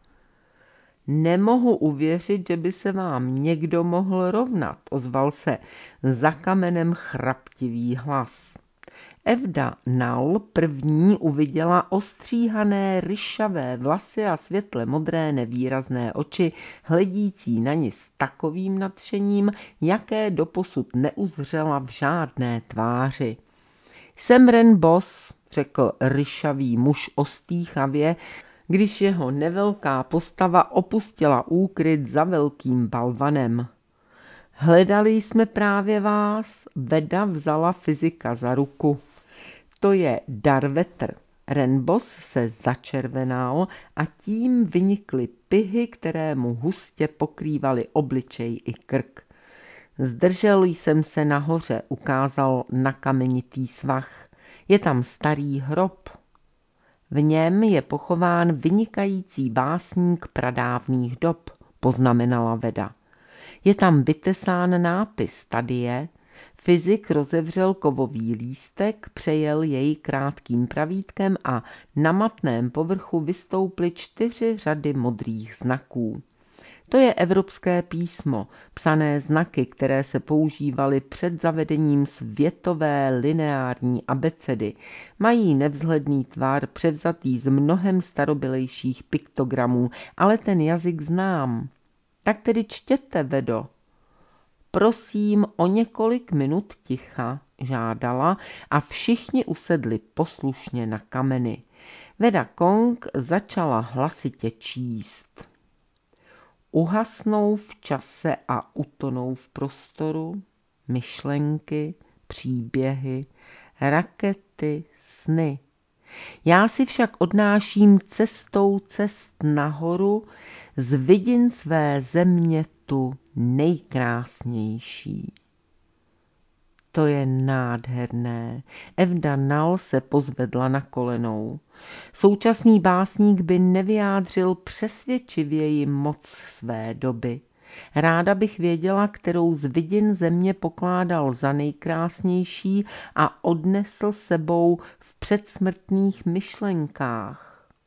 Nemohu uvěřit, že by se vám někdo mohl rovnat, ozval se za kamenem chraptivý hlas. Evda Nal první uviděla ostříhané ryšavé vlasy a světle modré nevýrazné oči, hledící na ni s takovým nadšením, jaké doposud neuzřela v žádné tváři. Jsem Ren Boss, řekl ryšavý muž ostýchavě, když jeho nevelká postava opustila úkryt za velkým balvanem. Hledali jsme právě vás, Veda vzala fyzika za ruku. To je Darvetr. Ren Boss se začervenal a tím vynikly pihy, které mu hustě pokrývaly obličej i krk. Zdržel jsem se nahoře, ukázal na kamenitý svah. Je tam starý hrob. V něm je pochován vynikající básník pradávných dob, poznamenala Veda. Je tam vytesán nápis, tady je. Fyzik rozevřel kovový lístek, přejel jej krátkým pravítkem a na matném povrchu vystouply 4 řady modrých znaků. To je evropské písmo, psané znaky, které se používaly před zavedením světové lineární abecedy. Mají nevzhledný tvar převzatý z mnohem starobylejších piktogramů, ale ten jazyk znám. Tak tedy čtěte, Vedo. Prosím o několik minut ticha, žádala a všichni usedli poslušně na kameny. Veda Kong začala hlasitě číst. Uhasnou v čase a utonou v prostoru, myšlenky, příběhy, rakety, sny. Já si však odnáším cestou cest nahoru z vidin své země tu nejkrásnější. To je nádherné. Evda Nal se pozvedla na kolenou. Současný básník by nevyjádřil přesvědčivěji moc své doby. Ráda bych věděla, kterou z vidin země pokládal za nejkrásnější a odnesl sebou v předsmrtných myšlenkách.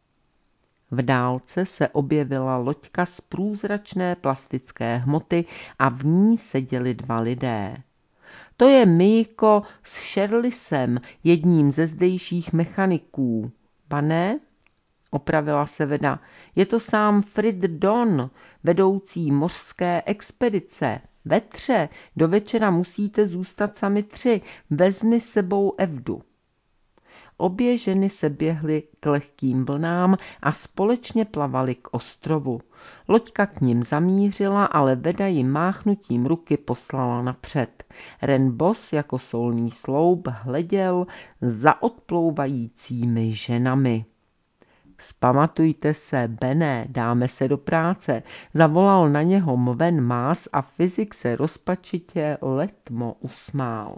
V dálce se objevila loďka z průzračné plastické hmoty a v ní seděli 2 lidé. To je Míko s Sherlisem, jedním ze zdejších mechaniků. Pane? Opravila se Veda. Je to sám Frid Don, vedoucí mořské expedice. Vetře, do večera musíte zůstat sami 3. Vezmi s sebou Evdu. Obě ženy se běhly k lehkým vlnám a společně plavaly k ostrovu. Loďka k nim zamířila, ale Veda jim máchnutím ruky poslala napřed. Ren Boss jako solný sloup hleděl za odplouvajícími ženami. Vzpamatujte se, Bené, dáme se do práce, zavolal na něho Mwen Mas a fyzik se rozpačitě letmo usmál.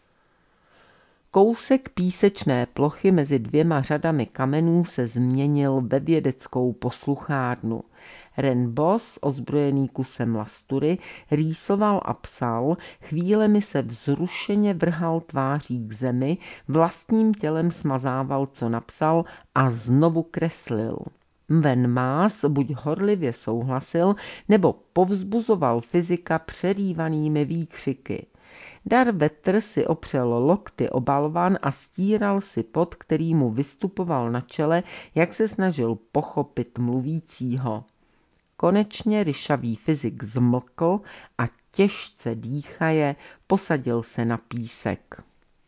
Kousek písečné plochy mezi 2 řadami kamenů se změnil ve vědeckou posluchárnu. Ren Boss, ozbrojený kusem lastury, rýsoval a psal, chvílemi se vzrušeně vrhal tváří k zemi, vlastním tělem smazával, co napsal, a znovu kreslil. Van Maas buď horlivě souhlasil, nebo povzbuzoval fyzika přerývanými výkřiky. Darvetter si opřel lokty o balvan a stíral si pot, který mu vystupoval na čele, jak se snažil pochopit mluvícího. Konečně ryšavý fyzik zmlkl a těžce dýchaje posadil se na písek.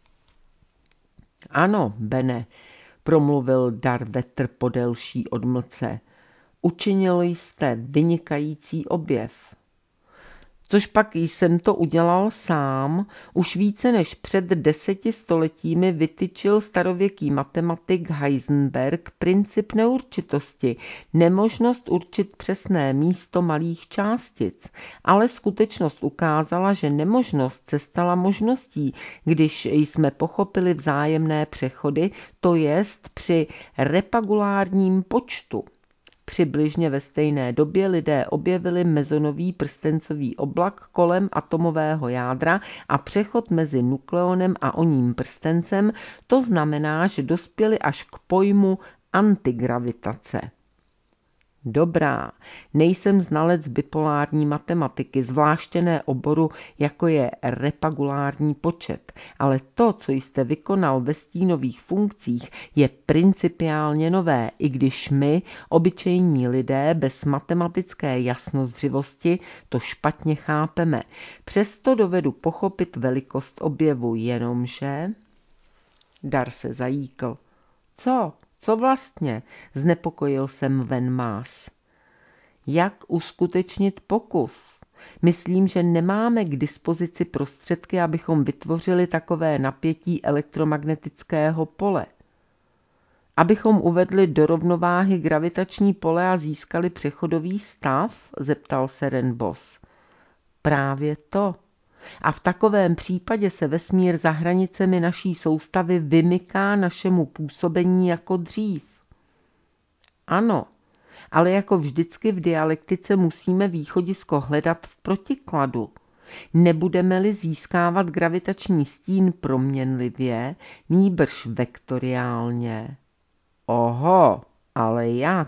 Ano, Bene, promluvil Darvetter po delší odmlce. Učinil jste vynikající objev. Což pak jsem to udělal sám, už více než před 10 stoletími vytyčil starověký matematik Heisenberg princip neurčitosti, nemožnost určit přesné místo malých částic, ale skutečnost ukázala, že nemožnost se stala možností, když jsme pochopili vzájemné přechody, to jest při repagulárním počtu. Přibližně ve stejné době lidé objevili mezonový prstencový oblak kolem atomového jádra a přechod mezi nukleonem a oním prstencem, to znamená, že dospěli až k pojmu antigravitace. Dobrá, nejsem znalec bipolární matematiky, zvláště ne oboru, jako je repagulární počet, ale to, co jste vykonal ve stínových funkcích, je principiálně nové, i když my, obyčejní lidé bez matematické jasnozřivosti, to špatně chápeme. Přesto dovedu pochopit velikost objevu, jenomže... Dar se zajíkl. Co? Co vlastně? Znepokojil jsem Van Maas. Jak uskutečnit pokus? Myslím, že nemáme k dispozici prostředky, abychom vytvořili takové napětí elektromagnetického pole. Abychom uvedli do rovnováhy gravitační pole a získali přechodový stav? Zeptal se Renbos. Právě to. A v takovém případě se vesmír za hranicemi naší soustavy vymyká našemu působení jako dřív. Ano, ale jako vždycky v dialektice musíme východisko hledat v protikladu. Nebudeme-li získávat gravitační stín proměnlivě, nýbrž vektoriálně. Oho, ale jak?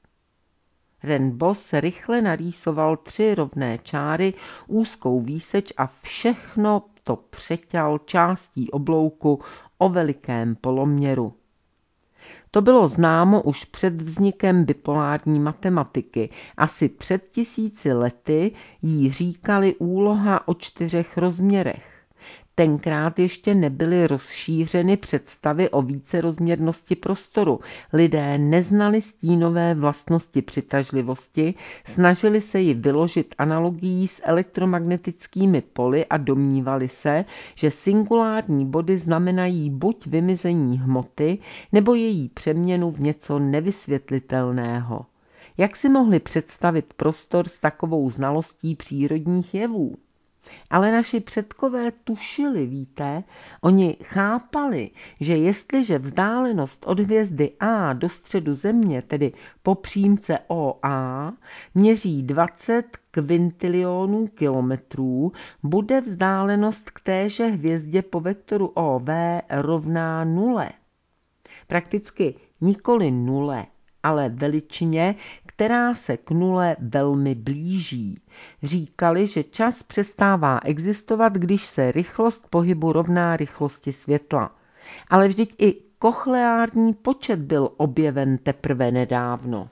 Renbos rychle narýsoval 3 rovné čáry, úzkou výseč a všechno to přeťal částí oblouku o velikém poloměru. To bylo známo už před vznikem bipolární matematiky. Asi před 1000 lety jí říkali úloha o 4 rozměrech. Tenkrát ještě nebyly rozšířeny představy o vícerozměrnosti prostoru. Lidé neznali stínové vlastnosti přitažlivosti, snažili se ji vyložit analogií s elektromagnetickými poli a domnívali se, že singulární body znamenají buď vymizení hmoty, nebo její přeměnu v něco nevysvětlitelného. Jak si mohli představit prostor s takovou znalostí přírodních jevů? Ale naši předkové tušili, víte, oni chápali, že jestliže vzdálenost od hvězdy A do středu Země, tedy po přímce OA, měří 20 kvintilionů kilometrů, bude vzdálenost k téže hvězdě po vektoru OV rovná 0. Prakticky nikoli 0, ale veličině, která se k 0 velmi blíží. Říkali, že čas přestává existovat, když se rychlost pohybu rovná rychlosti světla. Ale vždyť i kochleární počet byl objeven teprve nedávno.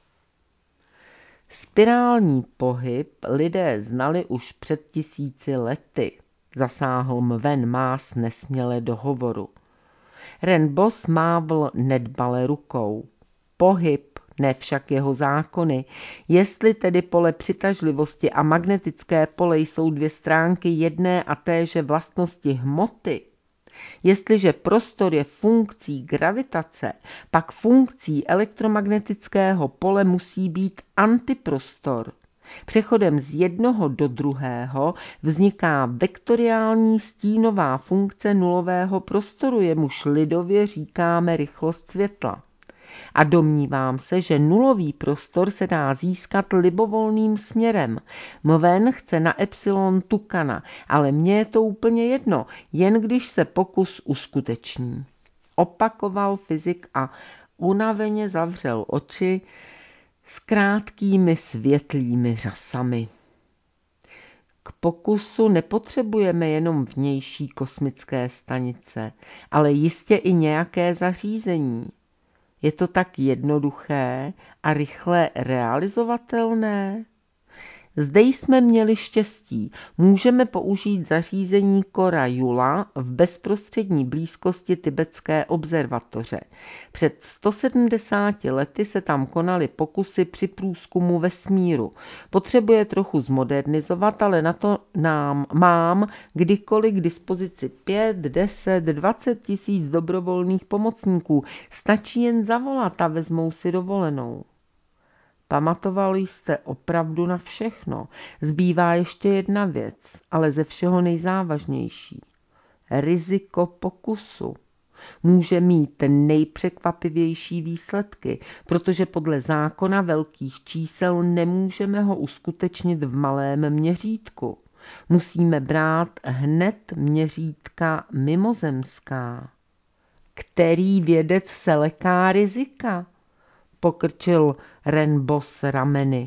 Spirální pohyb lidé znali už před 1000 lety, zasáhl Van Maas nesměle do hovoru. Renbos mávl nedbale rukou. Pohyb, ne však jeho zákony. Jestli tedy pole přitažlivosti a magnetické pole jsou 2 stránky jedné a téže vlastnosti hmoty, jestliže prostor je funkcí gravitace, pak funkcí elektromagnetického pole musí být antiprostor. Přechodem z jednoho do druhého vzniká vektoriální stínová funkce nulového prostoru, jemuž lidově říkáme rychlost světla. A domnívám se, že nulový prostor se dá získat libovolným směrem. Mven chce na epsilon tukana, ale mně je to úplně jedno, jen když se pokus uskuteční. Opakoval fyzik a unaveně zavřel oči, s krátkými světlými řasami. K pokusu nepotřebujeme jenom vnější kosmické stanice, ale jistě i nějaké zařízení. Je to tak jednoduché a rychle realizovatelné? Zde jsme měli štěstí. Můžeme použít zařízení Kora Jula v bezprostřední blízkosti tibetské observatoře. Před 170 lety se tam konaly pokusy při průzkumu vesmíru. Potřebuje trochu zmodernizovat, ale na to mám kdykoliv k dispozici 5, 10, 20 tisíc dobrovolných pomocníků. Stačí jen zavolat a vezmou si dovolenou. Pamatovali jste opravdu na všechno. Zbývá ještě jedna věc, ale ze všeho nejzávažnější. Riziko pokusu může mít nejpřekvapivější výsledky, protože podle zákona velkých čísel nemůžeme ho uskutečnit v malém měřítku. Musíme brát hned měřítka mimozemská. Který vědec se leká rizika? Pokrčil Renbos rameny.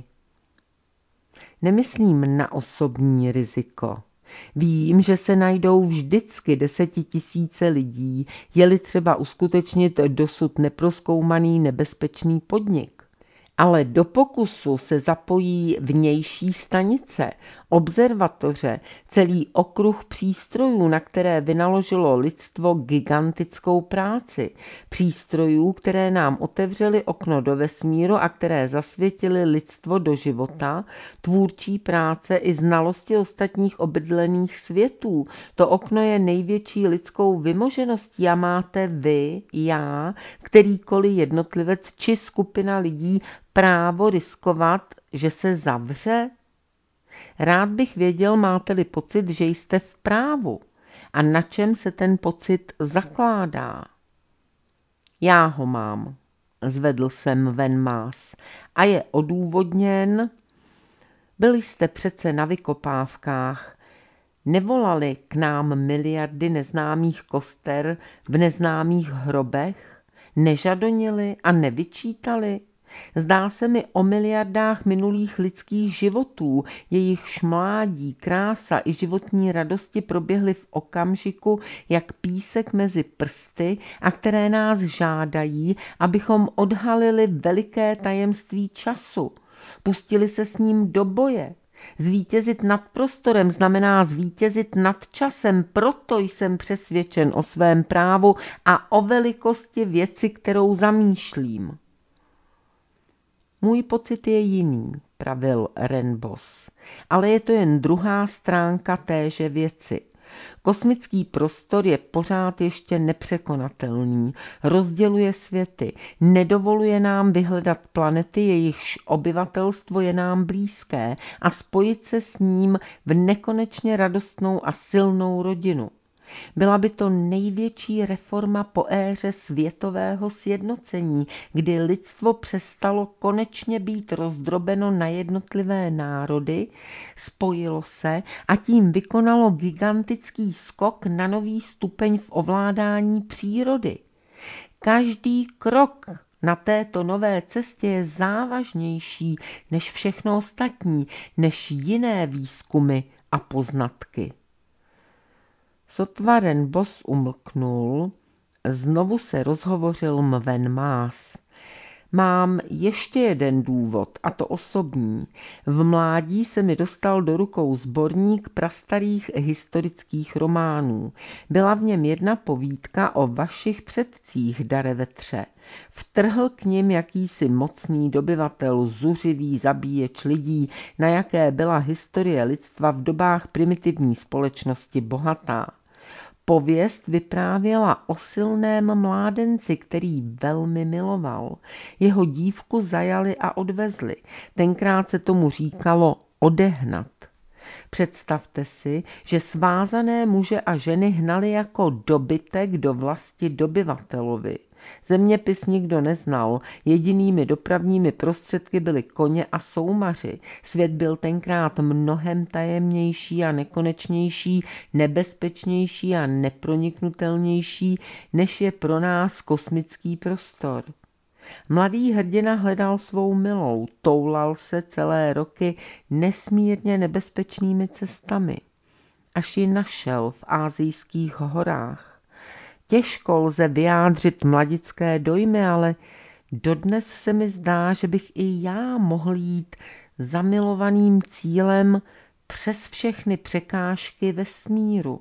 Nemyslím na osobní riziko. Vím, že se najdou vždycky 10 000 lidí, je-li třeba uskutečnit dosud neprozkoumaný nebezpečný podnik. Ale do pokusu se zapojí vnější stanice, observatoře, celý okruh přístrojů, na které vynaložilo lidstvo gigantickou práci. Přístrojů, které nám otevřely okno do vesmíru a které zasvětily lidstvo do života, tvůrčí práce i znalosti ostatních obydlených světů. To okno je největší lidskou vymožeností a máte vy, já, kterýkoliv jednotlivec či skupina lidí právo riskovat, že se zavře? Rád bych věděl, máte-li pocit, že jste v právu a na čem se ten pocit zakládá. Já ho mám, zvedl jsem ven más, a je odůvodněn. Byli jste přece na vykopávkách, nevolali k nám miliardy neznámých koster v neznámých hrobech, nežadonili a nevyčítali. Zdá se mi o miliardách minulých lidských životů, jejichž mládí, krása i životní radosti proběhly v okamžiku, jak písek mezi prsty, a které nás žádají, abychom odhalili veliké tajemství času, pustili se s ním do boje. Zvítězit nad prostorem znamená zvítězit nad časem, proto jsem přesvědčen o svém právu a o velikosti věci, kterou zamýšlím. Můj pocit je jiný, pravil Renbos, ale je to jen druhá stránka téže věci. Kosmický prostor je pořád ještě nepřekonatelný, rozděluje světy, nedovoluje nám vyhledat planety, jejichž obyvatelstvo je nám blízké, a spojit se s ním v nekonečně radostnou a silnou rodinu. Byla by to největší reforma po éře světového sjednocení, kdy lidstvo přestalo konečně být rozdrobeno na jednotlivé národy, spojilo se a tím vykonalo gigantický skok na nový stupeň v ovládání přírody. Každý krok na této nové cestě je závažnější než všechno ostatní, než jiné výzkumy a poznatky. Sotva Renbos umlknul, znovu se rozhovořil mven más. Mám ještě jeden důvod, a to osobní. V mládí se mi dostal do rukou sborník prastarých historických románů. Byla v něm jedna povídka o vašich předcích, Darevetře. Vtrhl k nim jakýsi mocný dobyvatel, zuřivý zabíječ lidí, na jaké byla historie lidstva v dobách primitivní společnosti bohatá. Pověst vyprávěla o silném mládenci, který velmi miloval. Jeho dívku zajali a odvezli. Tenkrát se tomu říkalo odehnat. Představte si, že svázané muže a ženy hnali jako dobytek do vlasti dobyvatelovi. Zeměpis nikdo neznal, jedinými dopravními prostředky byly koně a soumaři. Svět byl tenkrát mnohem tajemnější a nekonečnější, nebezpečnější a neproniknutelnější, než je pro nás kosmický prostor. Mladý hrdina hledal svou milou, toulal se celé roky nesmírně nebezpečnými cestami, až ji našel v asijských horách. Těžko lze vyjádřit mladické dojmy, ale dodnes se mi zdá, že bych i já mohl jít zamilovaným cílem přes všechny překážky vesmíru.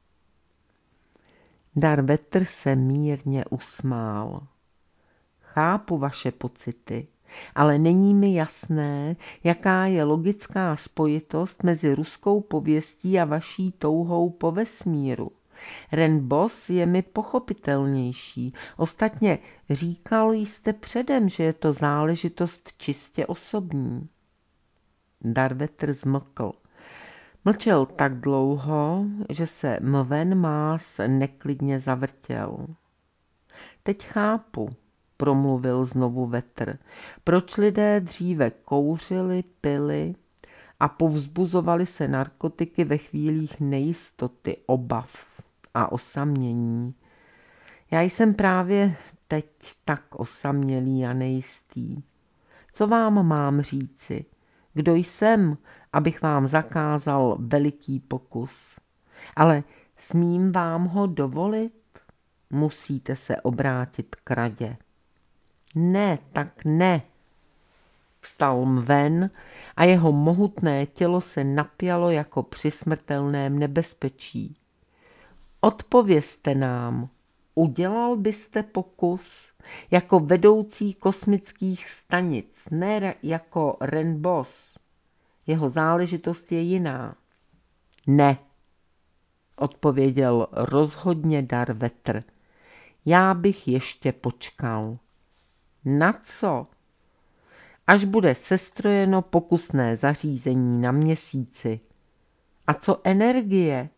Darvetr se mírně usmál. Chápu vaše pocity, ale není mi jasné, jaká je logická spojitost mezi ruskou pověstí a vaší touhou po vesmíru. Renbos je mi pochopitelnější. Ostatně říkal jste předem, že je to záležitost čistě osobní. Darvetr zmlkl. Mlčel tak dlouho, že se Mven Más neklidně zavrtěl. Teď chápu, promluvil znovu Vetr, proč lidé dříve kouřili, pili a povzbuzovali se narkotiky ve chvílích nejistoty, obav a osamění. Já jsem právě teď tak osamělý a nejistý. Co vám mám říci? Kdo jsem, abych vám zakázal veliký pokus? Ale smím vám ho dovolit? Musíte se obrátit k radě. Ne, tak ne. Vstal Mven a jeho mohutné tělo se napjalo jako při smrtelném nebezpečí. Odpovězte nám, udělal byste pokus jako vedoucí kosmických stanic, ne jako Renbos. Jeho záležitost je jiná. Ne, odpověděl rozhodně Darvetr. Já bych ještě počkal. Na co? Až bude sestrojeno pokusné zařízení na Měsíci. A co energie?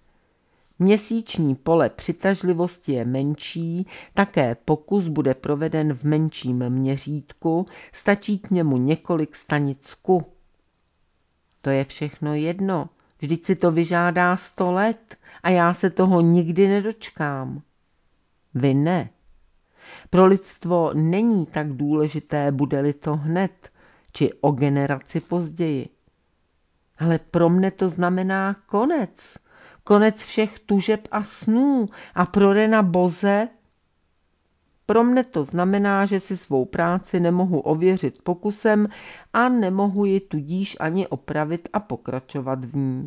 Měsíční pole přitažlivosti je menší, také pokus bude proveden v menším měřítku, stačí k němu několik stanic Ku. To je všechno jedno, vždyť si to vyžádá 100 let a já se toho nikdy nedočkám. Vy ne. Pro lidstvo není tak důležité, bude-li to hned, či o generaci později. Ale pro mne to znamená konec. Konec všech tužeb a snů. A pro Rena Boze? Pro mne to znamená, že si svou práci nemohu ověřit pokusem a nemohu ji tudíž ani opravit a pokračovat v ní.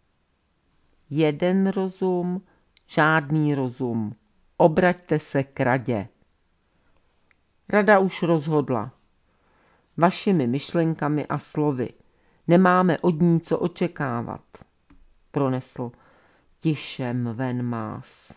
Jeden rozum, žádný rozum. Obraťte se k radě. Rada už rozhodla. Vašimi myšlenkami a slovy. Nemáme od ní co očekávat, pronesl tiše Mven Más.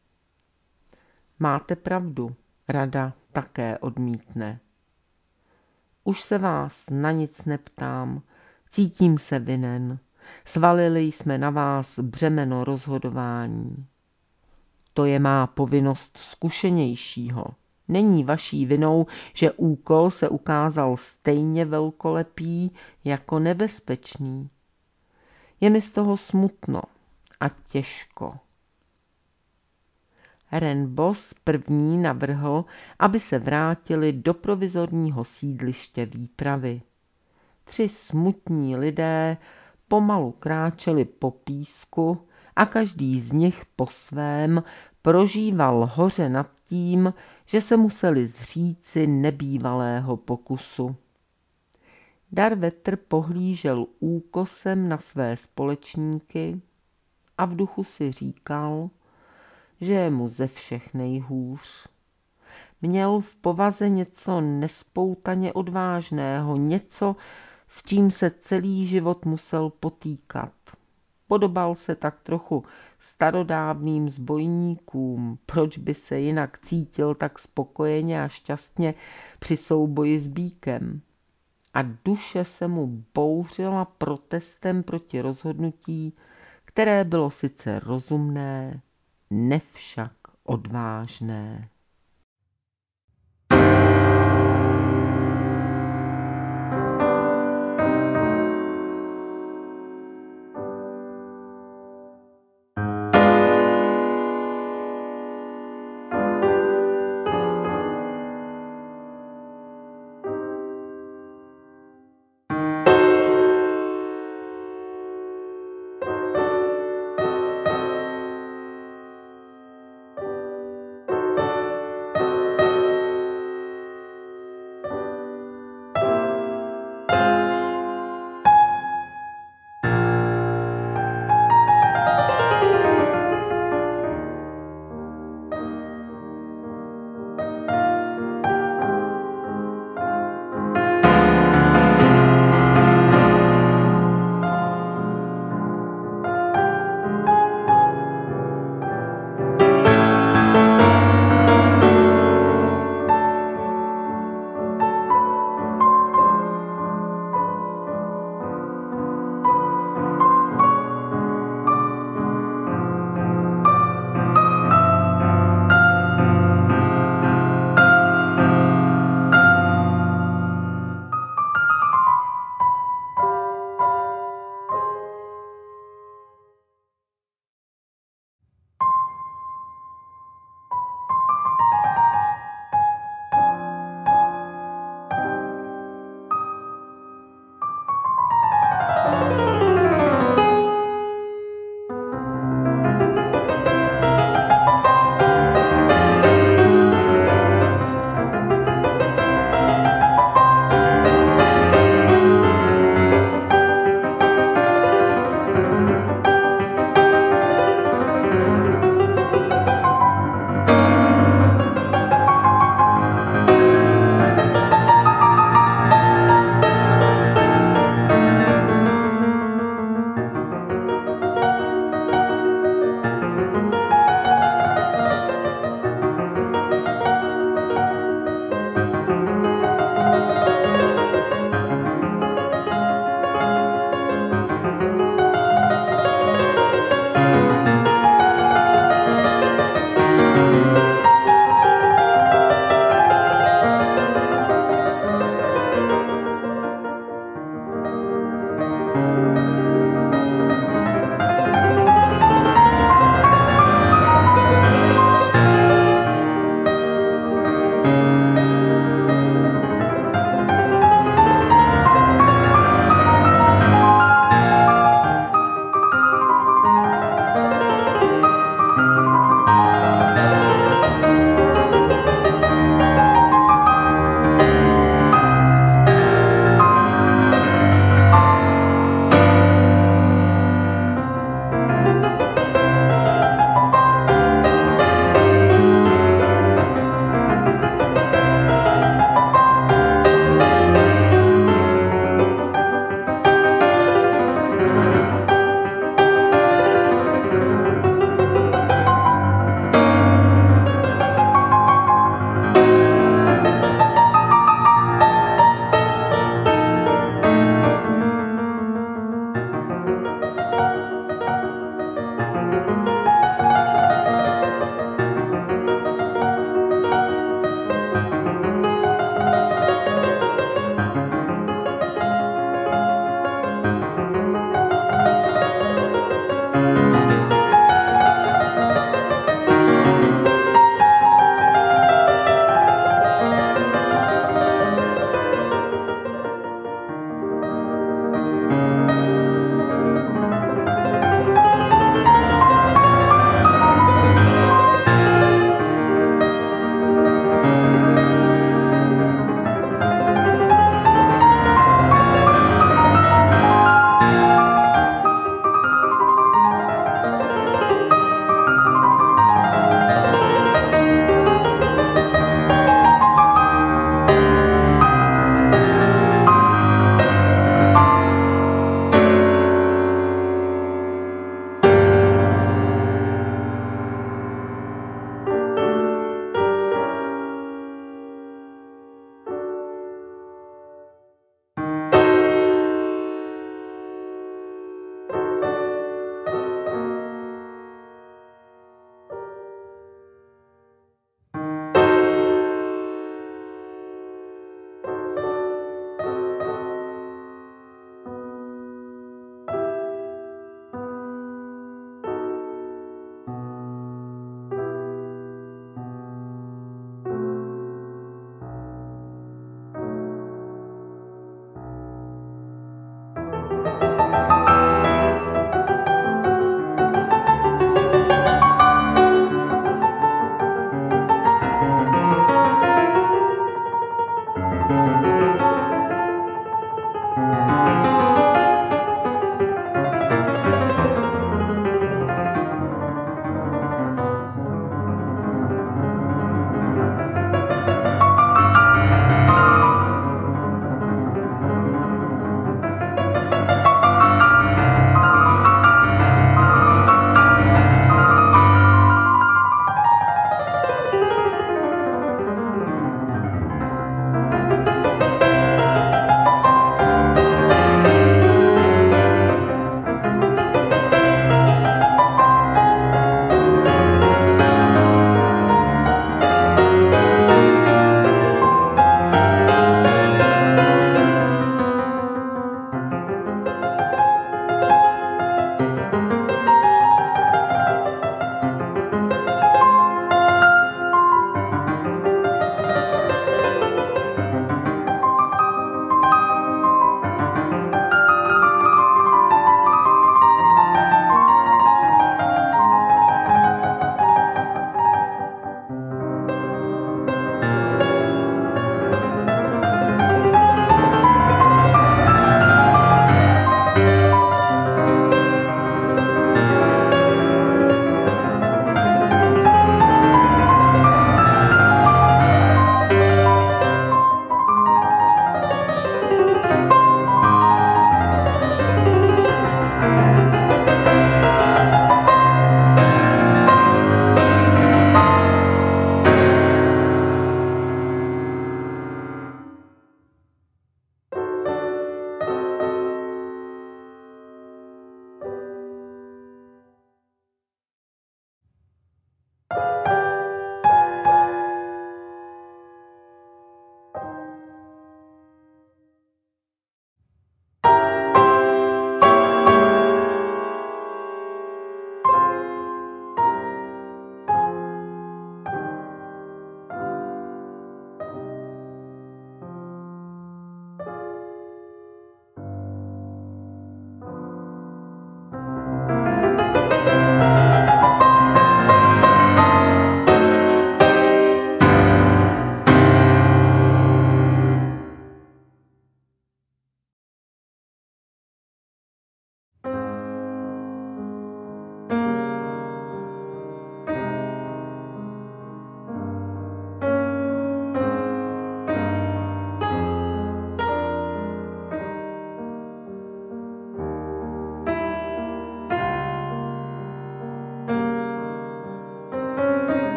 Máte pravdu, rada také odmítne. Už se vás na nic neptám, cítím se vinen. Svalili jsme na vás břemeno rozhodování. To je má povinnost zkušenějšího. Není vaší vinou, že úkol se ukázal stejně velkolepý jako nebezpečný. Je mi z toho smutno a těžko. Renbos první navrhl, aby se vrátili do provizorního sídliště výpravy. 3 smutní lidé pomalu kráčeli po písku a každý z nich po svém prožíval hoře nad tím, že se museli zříci nebývalého pokusu. Darvetr pohlížel úkosem na své společníky a v duchu si říkal, že je mu ze všech nejhůř. Měl v povaze něco nespoutaně odvážného, něco, s čím se celý život musel potýkat. Podobal se tak trochu starodávným zbojníkům, proč by se jinak cítil tak spokojeně a šťastně při souboji s býkem. A duše se mu bouřila protestem proti rozhodnutí, které bylo sice rozumné, nevšak odvážné.